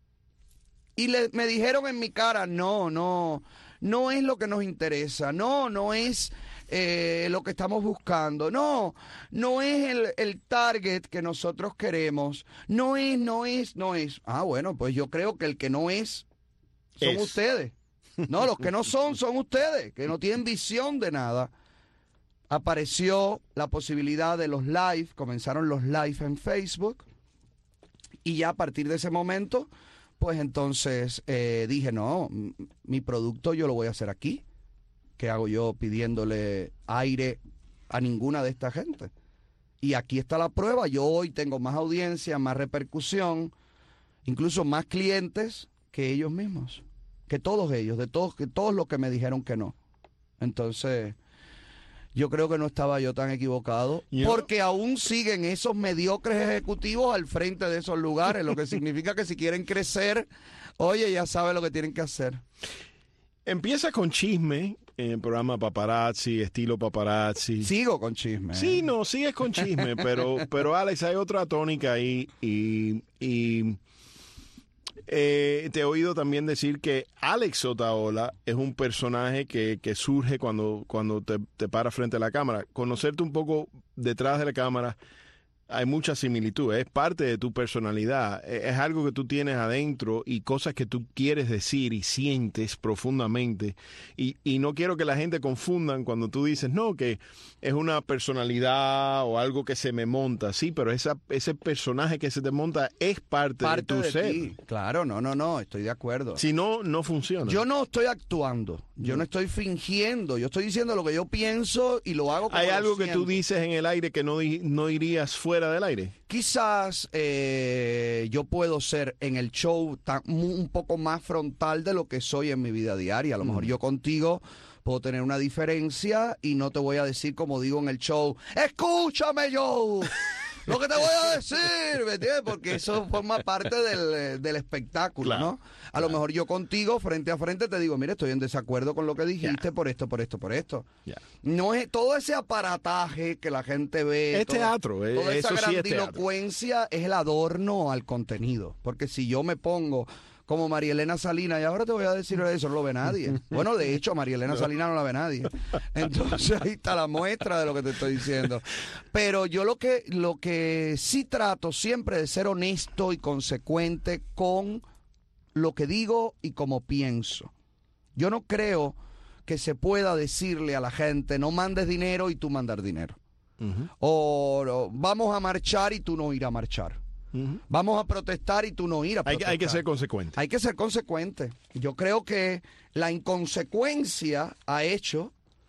Y le, me dijeron en mi cara, no, no, no es lo que nos interesa, no, no es eh, lo que estamos buscando, no, no es el, el target que nosotros queremos, no es, no es, no es. Ah, bueno, pues yo creo que el que no es, son
es.
ustedes. No, los que no son, son ustedes, que no tienen visión de nada. Apareció la posibilidad de los live, comenzaron los live en Facebook, y ya a partir de ese momento, pues entonces eh, dije, no, mi producto yo lo voy a hacer aquí. ¿Qué hago yo pidiéndole aire a ninguna de esta gente? Y aquí está la prueba, yo hoy tengo más audiencia, más repercusión, incluso más clientes que ellos mismos, que todos ellos, de todos, que todos los que me dijeron que no. Entonces... yo creo que no estaba yo tan equivocado, ¿Yo? porque aún siguen esos mediocres ejecutivos al frente de esos lugares, lo que significa que si quieren crecer, oye, ya saben lo que tienen que hacer.
Empieza con chisme en el programa Paparazzi, estilo Paparazzi.
Sigo con chisme.
Sí, no, sigues con chisme, pero, pero Alex, hay otra tónica ahí y... y Eh, te he oído también decir que Alex Otaola es un personaje que, que surge cuando, cuando te, te paras frente a la cámara. Conocerte un poco detrás de la cámara, hay mucha similitud, es parte de tu personalidad, es algo que tú tienes adentro y cosas que tú quieres decir y sientes profundamente. Y, y no quiero que la gente confundan cuando tú dices, no, que es una personalidad o algo que se me monta. Sí, pero esa, ese personaje que se te monta es parte, parte de tu de ser.
Ti. Claro, no, no, no, estoy de acuerdo.
Si no, no funciona.
Yo no estoy actuando, yo no, no estoy fingiendo, yo estoy diciendo lo que yo pienso y lo hago como
¿Hay algo
lo
que tú dices en el aire que no, no irías fuera del aire?
Quizás eh, yo puedo ser en el show tan, un poco más frontal de lo que soy en mi vida diaria. A lo mejor mm. yo contigo puedo tener una diferencia y no te voy a decir como digo en el show, escúchame yo, lo que te voy a decir, ¿me entiendes? Porque eso forma parte del, del espectáculo, claro, ¿no? A claro. lo mejor yo contigo, frente a frente, te digo, mire, estoy en desacuerdo con lo que dijiste yeah. por esto, por esto, por esto. Yeah. No es todo ese aparataje que la gente ve.
Es toda, teatro, eh,
toda esa
eso
grandilocuencia sí es, es el adorno al contenido. Porque si yo me pongo como María Elena Salinas, y ahora te voy a decir eso, no lo ve nadie. Bueno, de hecho, María Elena no. Salinas no la ve nadie. Entonces ahí está la muestra de lo que te estoy diciendo. Pero yo lo que, lo que sí trato siempre de ser honesto y consecuente con lo que digo y como pienso. Yo no creo que se pueda decirle a la gente, no mandes dinero y tú mandar dinero. Uh-huh. O, o vamos a marchar y tú no ir a marchar. Uh-huh. Vamos a protestar y tú no ir a protestar.
Hay, hay que ser consecuente.
Hay que ser consecuente. Yo creo que la inconsecuencia ha hecho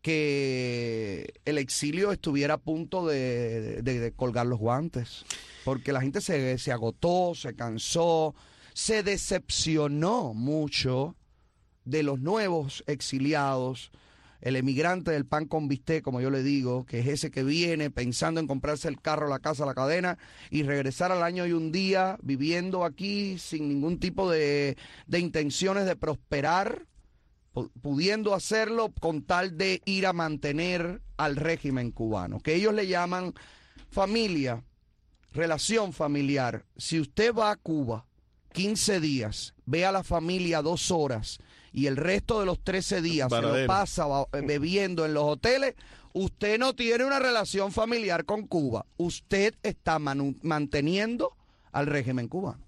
que el exilio estuviera a punto de, de, de colgar los guantes, porque la gente se, se agotó, se cansó, se decepcionó mucho de los nuevos exiliados, el emigrante del pan con bistec, como yo le digo, que es ese que viene pensando en comprarse el carro, la casa, la cadena y regresar al año y un día viviendo aquí sin ningún tipo de, de intenciones de prosperar, pudiendo hacerlo con tal de ir a mantener al régimen cubano, que ellos le llaman familia, relación familiar. Si usted va a Cuba quince días, ve a la familia dos horas y el resto de los trece días se lo pasa bebiendo en los hoteles, usted no tiene una relación familiar con Cuba. Usted está manu- manteniendo al régimen cubano.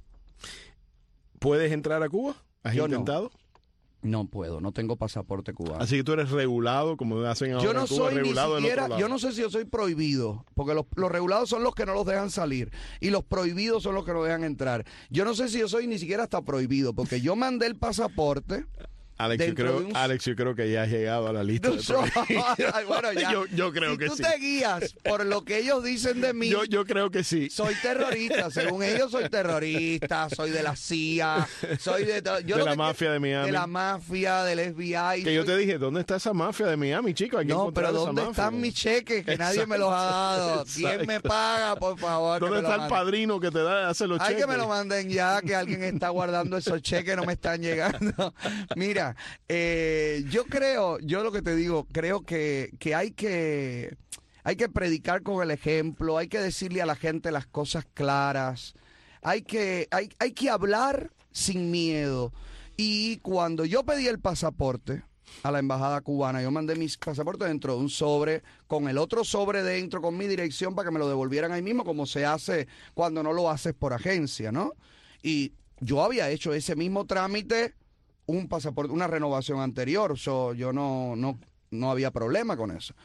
¿Puedes entrar a Cuba? ¿Has
Yo
intentado?
No. No puedo, no tengo pasaporte cubano.
Así que tú eres regulado, como hacen ahora
yo no
en Cuba,
soy
regulado
ni siquiera,
del otro lado.
yo no sé si yo soy prohibido, porque los, los regulados son los que no los dejan salir y los prohibidos son los que no dejan entrar. Yo no sé si yo soy ni siquiera hasta prohibido, porque yo mandé el pasaporte.
Alex, yo creo,
un...
Alex, yo creo que ya has llegado a la lista. De
bueno, ya.
yo, yo creo
si
que
tú
sí.
te guías por lo que ellos dicen de mí.
Yo, yo creo que sí.
Soy terrorista, según ellos soy terrorista, soy de la C I A, soy de, yo
de la
que,
mafia de Miami.
De la mafia, del F B I.
Que
soy...
yo te dije, ¿dónde está esa mafia de Miami, chico? Hay que
no, pero
esa
¿dónde
mafia,
están
¿no?
mis cheques? Que
Exacto,
nadie me los ha dado. ¿Quién
exacto.
me paga, por favor?
¿Dónde está el padrino que te da hace los
Ay,
cheques?
que me lo manden ya, que alguien está guardando esos cheques, no me están llegando. Mira, eh, yo creo Yo lo que te digo, creo que, que hay que hay que predicar con el ejemplo, hay que decirle a la gente las cosas claras, hay que, hay, hay que hablar sin miedo. Y cuando yo pedí el pasaporte a la embajada cubana, yo mandé mis pasaportes dentro de un sobre, con el otro sobre dentro, con mi dirección para que me lo devolvieran ahí mismo, como se hace cuando no lo haces por agencia, ¿no? Y yo había hecho ese mismo trámite, un pasaporte, una renovación anterior, so, yo no, no, no había problema con eso.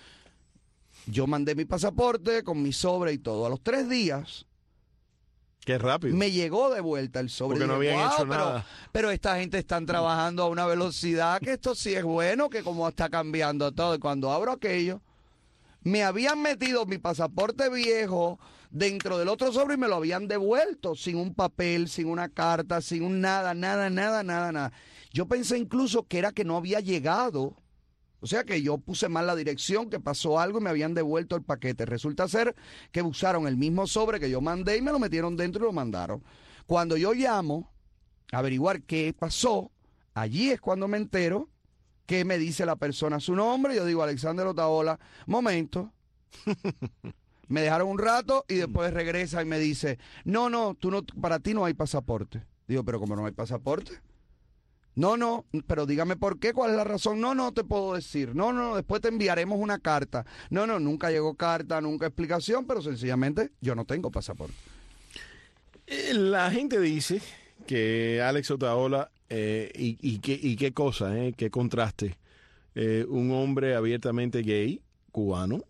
Yo mandé mi pasaporte con mi sobre y todo. A los tres días,
qué rápido,
me llegó de vuelta el sobre.
Porque no
dije,
habían
wow,
hecho
pero,
nada.
Pero esta gente están trabajando a una velocidad que esto sí es bueno, que como está cambiando todo. Y cuando abro aquello, me habían metido mi pasaporte viejo dentro del otro sobre y me lo habían devuelto sin un papel, sin una carta, sin un nada, nada, nada, nada, nada. Yo pensé incluso que era que no había llegado. O sea que yo puse mal la dirección, que pasó algo y me habían devuelto el paquete. Resulta ser que usaron el mismo sobre que yo mandé y me lo metieron dentro y lo mandaron. Cuando yo llamo a averiguar qué pasó, allí es cuando me entero que me dice la persona su nombre. Yo digo, Alexander Otaola, momento. Me dejaron un rato y después regresa y me dice, no, no, tú no, para ti no hay pasaporte. Digo, pero ¿cómo no hay pasaporte? No, no, pero dígame por qué, cuál es la razón. No, no te puedo decir. No, no, después te enviaremos una carta. No, no, nunca llegó carta, nunca explicación, pero sencillamente yo no tengo pasaporte.
La gente dice que Alex Otaola, eh, y, y, qué, y qué cosa, eh, qué contraste, eh, un hombre abiertamente gay, cubano,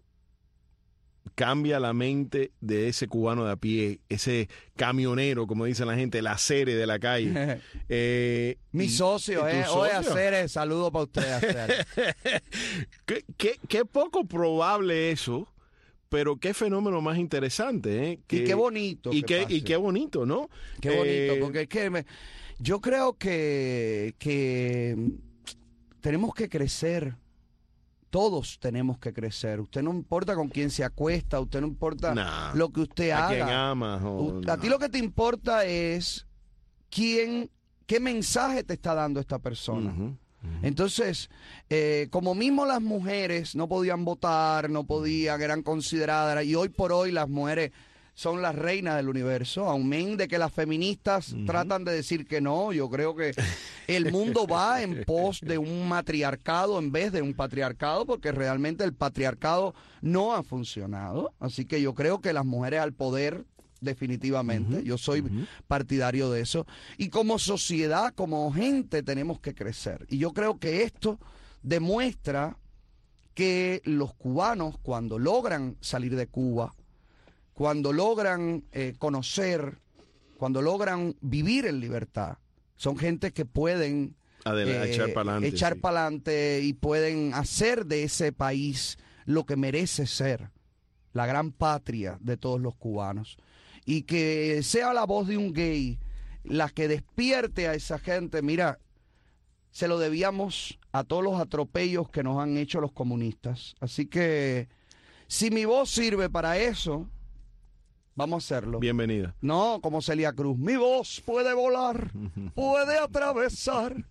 cambia la mente de ese cubano de a pie, ese camionero, como dice la gente, el acere de la calle. Eh,
Mi socio, eh.
socio?
Hoy Acere, saludo para usted, Acere.
¿Qué, qué, qué poco probable eso, pero qué fenómeno más interesante, ¿eh? Que,
y qué bonito.
Y qué,
pase.
y qué bonito, ¿no?
Qué bonito,
eh,
porque es que me, yo creo que, que tenemos que crecer. Todos tenemos que crecer. Usted no importa con quién se acuesta, usted no importa
nah,
lo que usted
a
haga.
quién amas. O,
a ti
no.
lo que te importa es quién, qué mensaje te está dando esta persona.
Uh-huh, uh-huh.
Entonces, eh, como mismo las mujeres no podían votar, no podían, eran consideradas, y hoy por hoy las mujeres son las reinas del universo, aún de que las feministas uh-huh. tratan de decir que no. Yo creo que el mundo va en pos de un matriarcado en vez de un patriarcado, porque realmente el patriarcado no ha funcionado. Así que yo creo que las mujeres al poder, definitivamente, uh-huh. yo soy uh-huh. partidario de eso. Y como sociedad, como gente, tenemos que crecer. Y yo creo que esto demuestra que los cubanos, cuando logran salir de Cuba, cuando logran eh, conocer, cuando logran vivir en libertad, son gente que pueden
Adela,
eh,
echar para adelante.
Echar
sí.
para adelante y pueden hacer de ese país lo que merece ser, la gran patria de todos los cubanos. Y que sea la voz de un gay la que despierte a esa gente. Mira, se lo debíamos a todos los atropellos que nos han hecho los comunistas. Así que si mi voz sirve para eso, vamos a hacerlo.
Bienvenida.
No, como Celia Cruz. Mi voz puede volar, puede atravesar.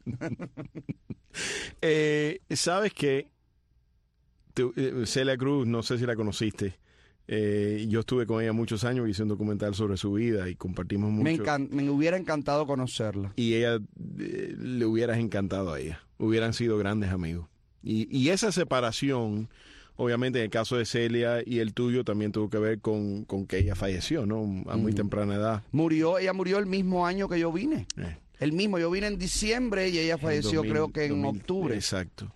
eh, ¿Sabes qué? Tú, eh, Celia Cruz, no sé si la conociste. Eh, yo estuve con ella muchos años, hice un documental sobre su vida y compartimos mucho.
Me, encan- me hubiera encantado conocerla.
Y ella, eh, le hubieras encantado a ella. Hubieran sido grandes amigos. Y, y esa separación, obviamente en el caso de Celia y el tuyo, también tuvo que ver con, con que ella falleció, ¿no? A muy
Mm.
temprana edad.
Murió, ella murió el mismo año que yo vine.
Eh,
El mismo, yo vine en diciembre y ella falleció
dos mil,
creo que en
dos mil,
octubre.
Exacto.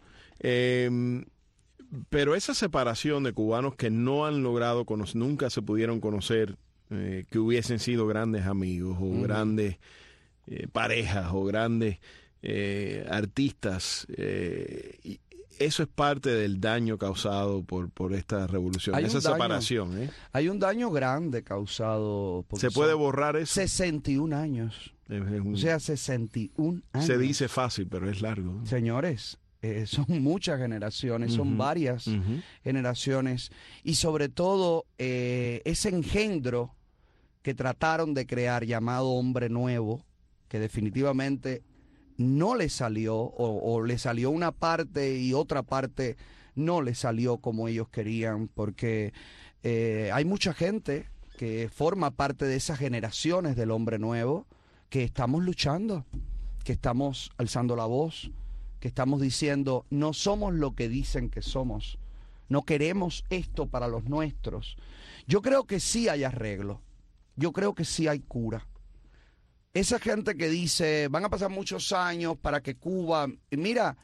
Eh, pero esa separación de cubanos que no han logrado conocer, nunca se pudieron conocer, eh, que hubiesen sido grandes amigos o
Ujú.
grandes eh, parejas o grandes eh, artistas, eh, y eso es parte del daño causado por, por esta revolución,
Hay
esa
un daño.
separación. ¿eh?
Hay un daño grande causado porque
¿Se puede
son
borrar eso?
sesenta y un años.
Es- es un-
O sea, sesenta y un años.
se dice fácil, pero es largo.
Señores, eh, son muchas generaciones, son
Ujú,
varias
ujú.
generaciones y sobre todo eh, ese engendro que trataron de crear llamado hombre nuevo, que definitivamente no le salió o, o le salió una parte y otra parte no le salió como ellos querían, porque eh, hay mucha gente que forma parte de esas generaciones del hombre nuevo que estamos luchando, que estamos alzando la voz, que estamos diciendo, no somos lo que dicen que somos, no queremos esto para los nuestros. Yo creo que sí hay arreglo, yo creo que sí hay cura. Esa gente que dice, van a pasar muchos años para que Cuba... Mira,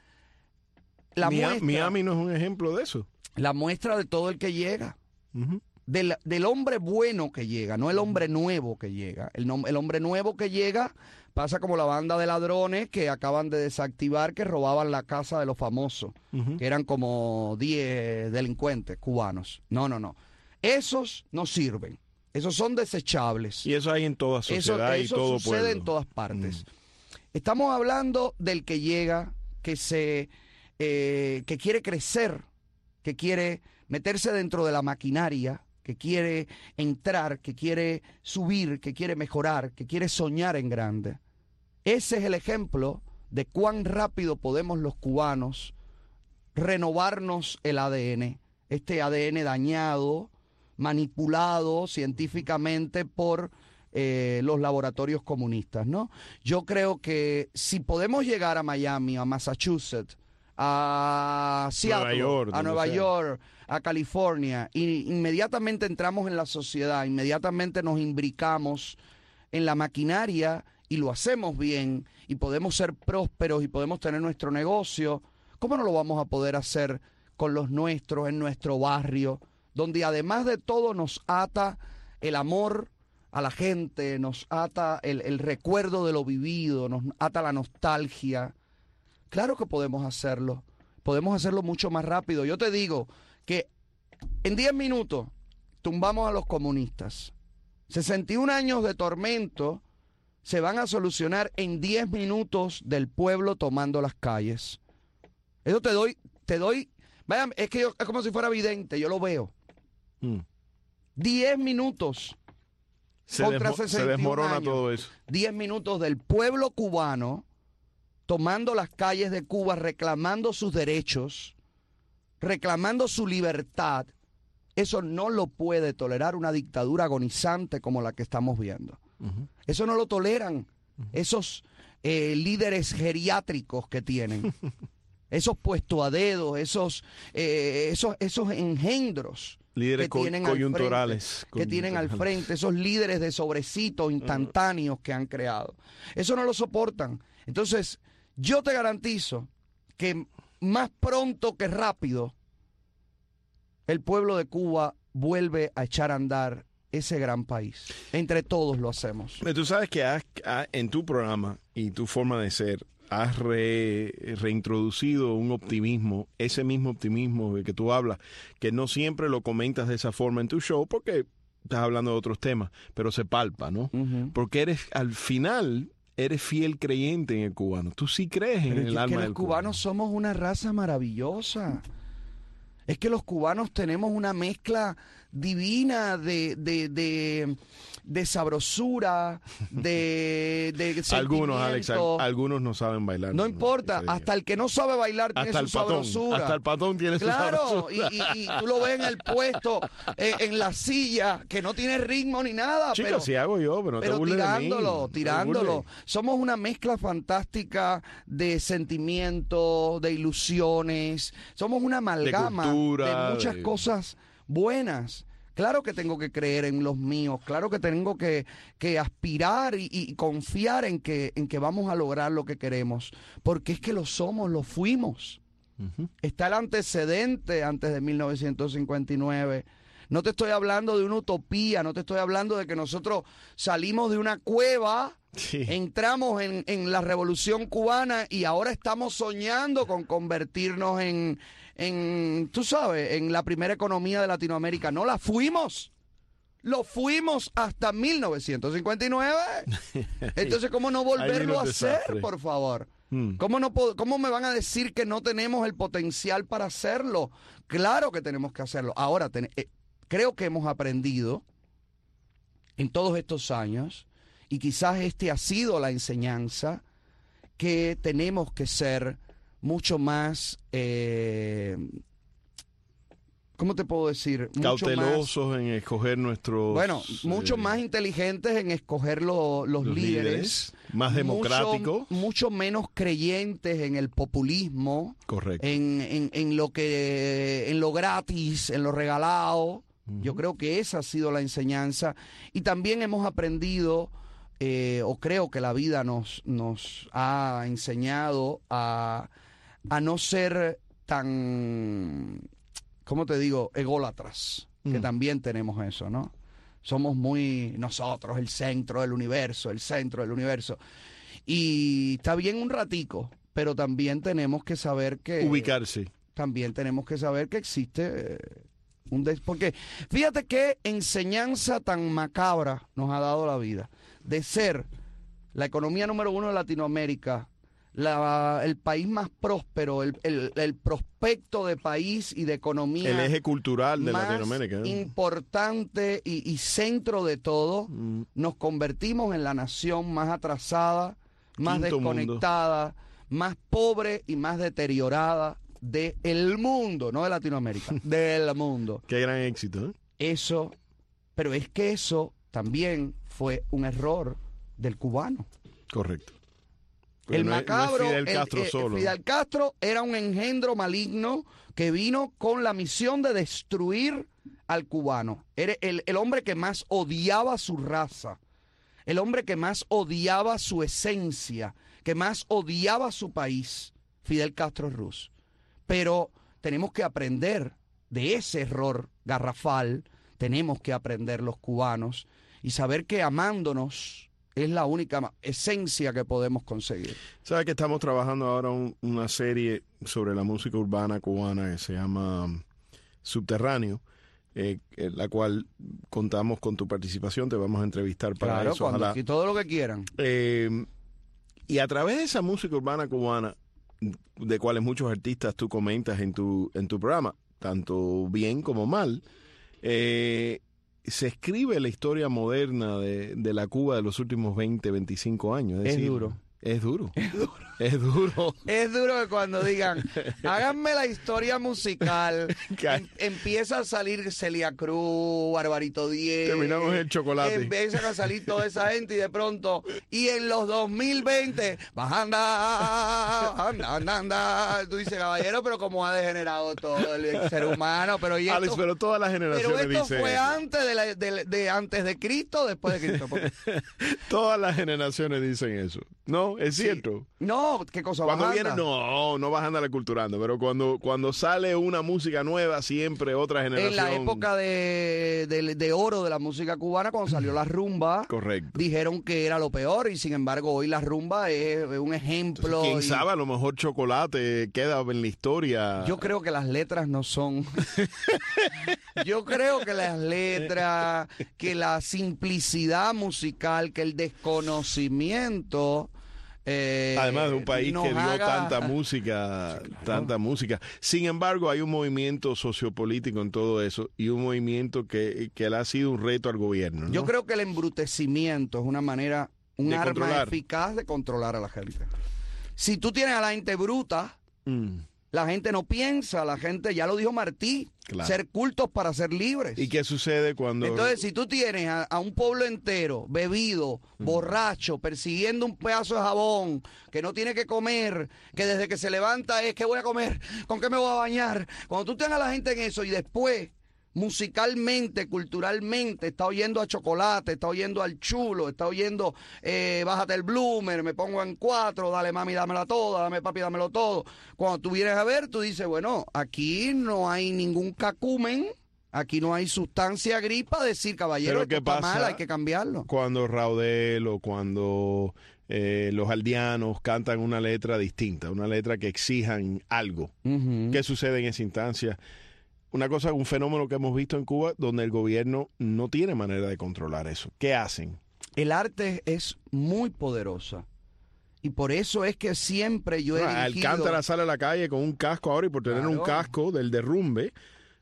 la,
Mia-
muestra,
Miami no es un ejemplo de eso.
la muestra de todo el que llega.
Ujú.
Del, del hombre bueno que llega, no el hombre nuevo que llega. El, nom- el hombre nuevo que llega pasa como la banda de ladrones que acaban de desactivar, que robaban la casa de los famosos,
Ujú.
que eran como diez delincuentes cubanos. No, no, no. Esos no sirven. Esos son desechables.
Y eso hay en toda
Eso,
sociedad y
eso
todo
sucede
pueblo.
en todas partes. Estamos hablando del que llega, que se, eh, que quiere crecer, que quiere meterse dentro de la maquinaria, que quiere entrar, que quiere subir, que quiere mejorar, que quiere soñar en grande. Ese es el ejemplo de cuán rápido podemos los cubanos renovarnos el A D N, este A D N dañado, manipulado científicamente por eh, los laboratorios comunistas, ¿no? Yo creo que si podemos llegar a Miami, a Massachusetts, a Seattle,
York,
a
donde
Nueva
sea.
York, a California, y inmediatamente entramos en la sociedad, inmediatamente nos imbricamos en la maquinaria y lo hacemos bien y podemos ser prósperos y podemos tener nuestro negocio, ¿cómo no lo vamos a poder hacer con los nuestros, en nuestro barrio, donde además de todo nos ata el amor a la gente, nos ata el, el recuerdo de lo vivido, nos ata la nostalgia? Claro que podemos hacerlo, podemos hacerlo mucho más rápido. Yo te digo que en diez minutos tumbamos a los comunistas. sesenta y un años de tormento se van a solucionar en diez minutos del pueblo tomando las calles. Eso te doy, te doy, vaya, es que yo, es como si fuera vidente, yo lo veo.
Mm.
diez minutos
Se,
contra
desmo- se
sesenta y un
desmorona
años.
todo eso.
diez minutos del pueblo cubano tomando las calles de Cuba, reclamando sus derechos, reclamando su libertad. Eso no lo puede tolerar una dictadura agonizante como la que estamos viendo.
Ujú.
Eso no lo toleran esos eh, líderes geriátricos que tienen, esos puesto a dedos, esos, eh, esos, esos engendros
Líderes
que
co-
tienen al
coyunturales.
frente, que tienen al frente, esos líderes de sobrecito instantáneos que han creado. Eso no lo soportan. Entonces, yo te garantizo que más pronto que rápido, el pueblo de Cuba vuelve a echar a andar ese gran país. Entre todos lo hacemos.
Tú sabes que has- ha- en tu programa y tu forma de ser, has re, reintroducido un optimismo, ese mismo optimismo de que tú hablas, que no siempre lo comentas de esa forma en tu show porque estás hablando de otros temas, pero se palpa, ¿no? Uh-huh. Porque eres, al final, eres fiel creyente en el cubano. Tú sí crees en
pero
el
es
alma
que
del
los
cubano.
cubanos somos una raza maravillosa. Es que los cubanos tenemos una mezcla divina de, de, de, de sabrosura, de, de
algunos, Alex, algunos no saben bailar.
No, no importa, no, hasta el que no sabe bailar tiene
hasta
su
el patón,
sabrosura.
Hasta el patón tiene
claro,
su sabrosura.
Claro, y, y, y tú lo ves en el puesto, eh, en la silla, que no tiene ritmo ni nada.
Chicos,
pero,
si hago yo, pero no
pero
te burles
tirándolo,
de mí.
tirándolo. Somos una mezcla fantástica de sentimientos, de ilusiones. Somos una amalgama
de, cultura,
de muchas
de...
cosas buenas. Claro que tengo que creer en los míos, claro que tengo que, que aspirar y, y confiar en que, en que vamos a lograr lo que queremos, porque es que lo somos, lo fuimos. Uh-huh. Está el antecedente antes de mil novecientos cincuenta y nueve. No te estoy hablando de una utopía, no te estoy hablando de que nosotros salimos de una cueva, sí. entramos en, en la Revolución Cubana y ahora estamos soñando con convertirnos en... en, tú sabes, en la primera economía de Latinoamérica. No la fuimos. Lo fuimos hasta mil novecientos cincuenta y nueve. Entonces, ¿cómo no volverlo a hacer, por favor? Hmm. ¿Cómo, no, ¿Cómo me van a decir que no tenemos el potencial para hacerlo? Claro que tenemos que hacerlo. Ahora, ten, eh, creo que hemos aprendido en todos estos años, y quizás este ha sido la enseñanza, que tenemos que ser mucho más, eh, ¿cómo te puedo decir? Mucho
cautelosos
más,
en escoger nuestros...
Bueno, mucho eh, más inteligentes en escoger lo, los, los líderes, líderes.
Más democráticos.
Mucho, mucho menos creyentes en el populismo.
Correcto.
En, en, en lo que, en lo gratis, en lo regalado. Uh-huh. Yo creo que esa ha sido la enseñanza. Y también hemos aprendido... Eh, o creo que la vida nos, nos ha enseñado a, a no ser tan, ¿cómo te digo?, ególatras, mm. que también tenemos eso, ¿no? Somos muy nosotros, el centro del universo, el centro del universo. Y está bien un ratico, pero también tenemos que saber que...
Ubicarse.
También tenemos que saber que existe... Eh, un des- porque fíjate qué enseñanza tan macabra nos ha dado la vida. De ser la economía número uno de Latinoamérica, la, el país más próspero, el, el, el prospecto de país y de economía.
El eje cultural de
más
Latinoamérica. ¿eh?
Importante y, y centro de todo, mm. nos convertimos en la nación más atrasada, más
Quinto
desconectada, mundo. Más pobre y más deteriorada del mundo, no de Latinoamérica, del mundo.
Qué gran éxito, ¿eh?
Eso, pero es que eso también fue un error del cubano.
Correcto.
Pero el
no
macabro,
es, no es Fidel Castro
el, eh,
solo.
Fidel Castro era un engendro maligno que vino con la misión de destruir al cubano. Era el, el hombre que más odiaba su raza, el hombre que más odiaba su esencia, que más odiaba su país, Fidel Castro Ruz. Pero tenemos que aprender de ese error garrafal, tenemos que aprender los cubanos y saber que amándonos es la única esencia que podemos conseguir.
¿Sabes que estamos trabajando ahora un, una serie sobre la música urbana cubana que se llama um, Subterráneo, eh, en la cual contamos con tu participación, te vamos a entrevistar para
claro,
eso.
Cuando, y todo lo que quieran.
Eh, y a través de esa música urbana cubana, de cuales muchos artistas tú comentas en tu, en tu programa, tanto bien como mal, eh, se escribe la historia moderna de, de la Cuba de los últimos veinte, veinticinco años. Es,
es
decir,
duro.
Es duro.
Es duro.
Es duro.
Es duro que cuando digan, háganme la historia musical, em, empieza a salir Celia Cruz, Barbarito Diez.
Terminamos el chocolate.
Empiezan a salir toda esa gente y de pronto, y en los dos mil veinte, bajanda, anda, anda, anda. Tú dices, caballero, pero cómo ha degenerado todo el ser humano. Pero y esto,
Alex, pero todas las generaciones
Pero esto
dicen
fue
eso.
antes de, la, de, de antes de Cristo o después de Cristo. Porque...
Todas las generaciones dicen eso. No, no, es
Sí.
cierto.
No, ¿qué cosa?
Cuando
bajanda?
viene, no, no vas a andar culturando, pero cuando, cuando sale una música nueva, siempre otra generación.
En la época de, de, de oro de la música cubana, cuando salió la rumba,
Correcto.
dijeron que era lo peor y sin embargo hoy la rumba es, es un ejemplo.
¿Quién
y
sabe? A lo mejor Chocolate queda en la historia.
Yo creo que las letras no son... Yo creo que las letras, que la simplicidad musical, que el desconocimiento... Eh,
Además de un país
nos
que dio
haga-
tanta música, tanta música. Sin embargo, hay un movimiento sociopolítico en todo eso y un movimiento que, que le ha sido un reto al gobierno, ¿no?
Yo creo que el embrutecimiento es una manera, un
De
arma
controlar.
eficaz de controlar a la gente. Si tú tienes a la gente bruta,
Mm.
la gente no piensa, la gente, ya lo dijo Martí,
Claro.
ser cultos para ser libres.
¿Y qué sucede cuando...?
Entonces, si tú tienes a, a un pueblo entero bebido, borracho, persiguiendo un pedazo de jabón, que no tiene que comer, que desde que se levanta es, ¿qué voy a comer? ¿Con qué me voy a bañar? Cuando tú tengas a la gente en eso y después, musicalmente, culturalmente, está oyendo a Chocolate, está oyendo al Chulo, está oyendo eh, Bájate el Bloomer, me pongo en cuatro, dale mami, dámela toda, dame papi, dámelo todo. Cuando tú vienes a ver, tú dices, bueno, aquí no hay ningún cacumen, aquí no hay sustancia gripa, decir, caballero,
Pero
esto
¿qué
está
pasa
mal, hay que cambiarlo.
Cuando Raudel o cuando eh, los aldeanos cantan una letra distinta, una letra que exijan algo.
Ujú.
¿Qué sucede en esa instancia? Una cosa, un fenómeno que hemos visto en Cuba donde el gobierno no tiene manera de controlar eso. ¿Qué hacen?
El arte es muy poderosa y por eso es que siempre yo he
Ah,
dirigido...
Alcántara sale a la calle con un casco ahora y por tener
Claro.
un casco del derrumbe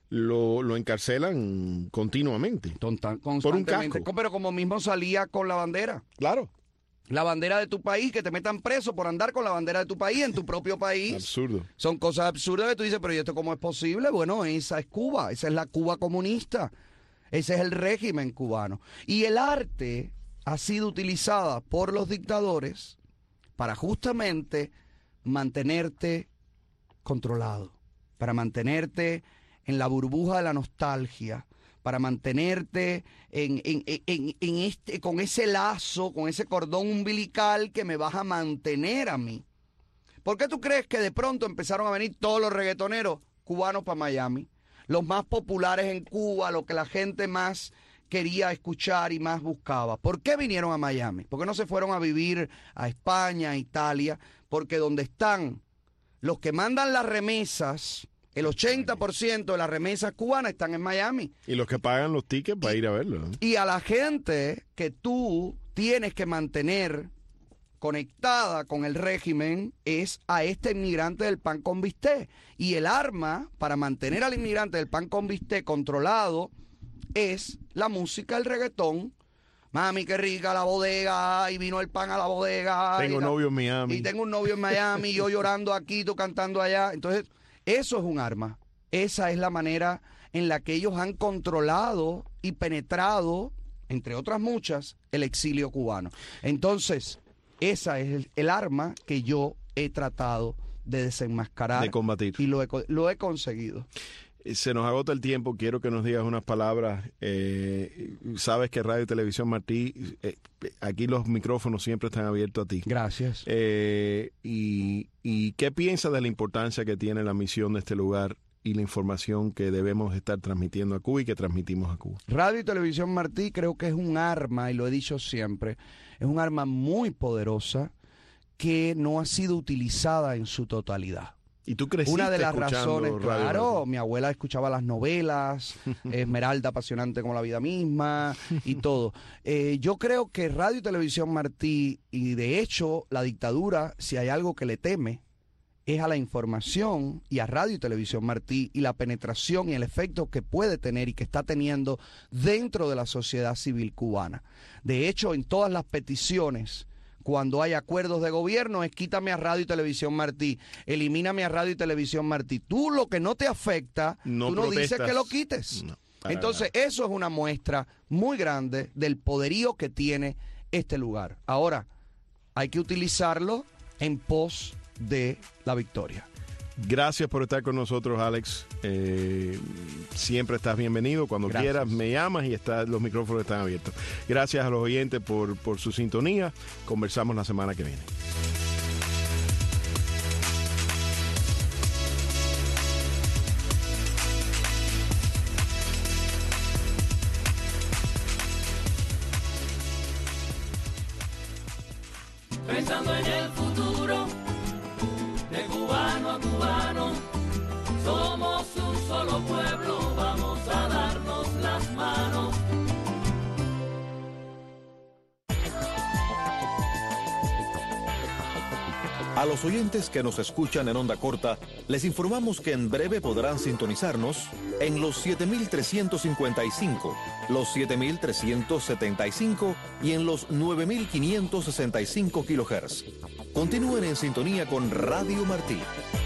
lo, lo encarcelan continuamente.
Tonta-
Por un
constantemente.
casco.
Pero como mismo salía con la bandera.
Claro.
La bandera de tu país, que te metan preso por andar con la bandera de tu país en tu propio país.
Absurdo.
Son cosas absurdas que tú dices, pero ¿y esto cómo es posible? Bueno, esa es Cuba, esa es la Cuba comunista. Ese es el régimen cubano. Y el arte ha sido utilizada por los dictadores para justamente mantenerte controlado, para mantenerte en la burbuja de la nostalgia, para mantenerte en, en, en, en este, con ese lazo, con ese cordón umbilical que me vas a mantener a mí. ¿Por qué tú crees que de pronto empezaron a venir todos los reggaetoneros cubanos para Miami? Los más populares en Cuba, lo que la gente más quería escuchar y más buscaba. ¿Por qué vinieron a Miami? ¿Por qué no se fueron a vivir a España, a Italia? Porque donde están los que mandan las remesas, el ochenta por ciento de las remesas cubanas están en Miami.
Y los que pagan los tickets para ir a verlo, ¿no?
Y a la gente que tú tienes que mantener conectada con el régimen es a este inmigrante del pan con bistec. Y el arma para mantener al inmigrante del pan con bistec controlado es la música, el reggaetón. Mami, qué rica la bodega, y vino el pan a la bodega.
Tengo
y la-
novio en Miami.
Y tengo un novio en Miami, yo llorando aquí, tú cantando allá. Entonces, eso es un arma. Esa es la manera en la que ellos han controlado y penetrado, entre otras muchas, el exilio cubano. Entonces, esa es el, el arma que yo he tratado de desenmascarar.
De combatir.
Y lo he, co- lo he conseguido.
Se nos agota el tiempo, quiero que nos digas unas palabras. Eh, sabes que Radio y Televisión Martí, eh, aquí los micrófonos siempre están abiertos a ti.
Gracias.
Eh, y, ¿Y qué piensas de la importancia que tiene la misión de este lugar y la información que debemos estar transmitiendo a Cuba y que transmitimos a Cuba?
Radio y Televisión Martí creo que es un arma, y lo he dicho siempre, es un arma muy poderosa que no ha sido utilizada en su totalidad.
¿Y tú creciste
Una de las
escuchando
razones,
Radio
claro,
Martí?
mi abuela escuchaba las novelas, Esmeralda apasionante como la vida misma y todo. Eh, yo creo que Radio y Televisión Martí, y de hecho la dictadura, si hay algo que le teme, es a la información y a Radio y Televisión Martí y la penetración y el efecto que puede tener y que está teniendo dentro de la sociedad civil cubana. De hecho, en todas las peticiones, cuando hay acuerdos de gobierno, es quítame a Radio y Televisión Martí, elimíname a Radio y Televisión Martí. Tú lo que no te afecta,
No
tú no dices
protestas.
que lo quites.
No, para
Entonces, eso es una muestra muy grande del poderío que tiene este lugar. Ahora, hay que utilizarlo en pos de la victoria.
Gracias por estar con nosotros, Alex. Eh, siempre estás bienvenido. Cuando
Gracias.
quieras, me llamas y está, los micrófonos están abiertos. Gracias a los oyentes por, por su sintonía. Conversamos la semana que viene.
Pensando en el futuro, de cubano a cubano, somos un solo pueblo, vamos a darnos las manos.
A los oyentes que nos escuchan en onda corta, les informamos que en breve podrán sintonizarnos en los siete mil trescientos cincuenta y cinco, los siete mil trescientos setenta y cinco y en los nueve mil quinientos sesenta y cinco kilohertz. Continúen en sintonía con Radio Martí.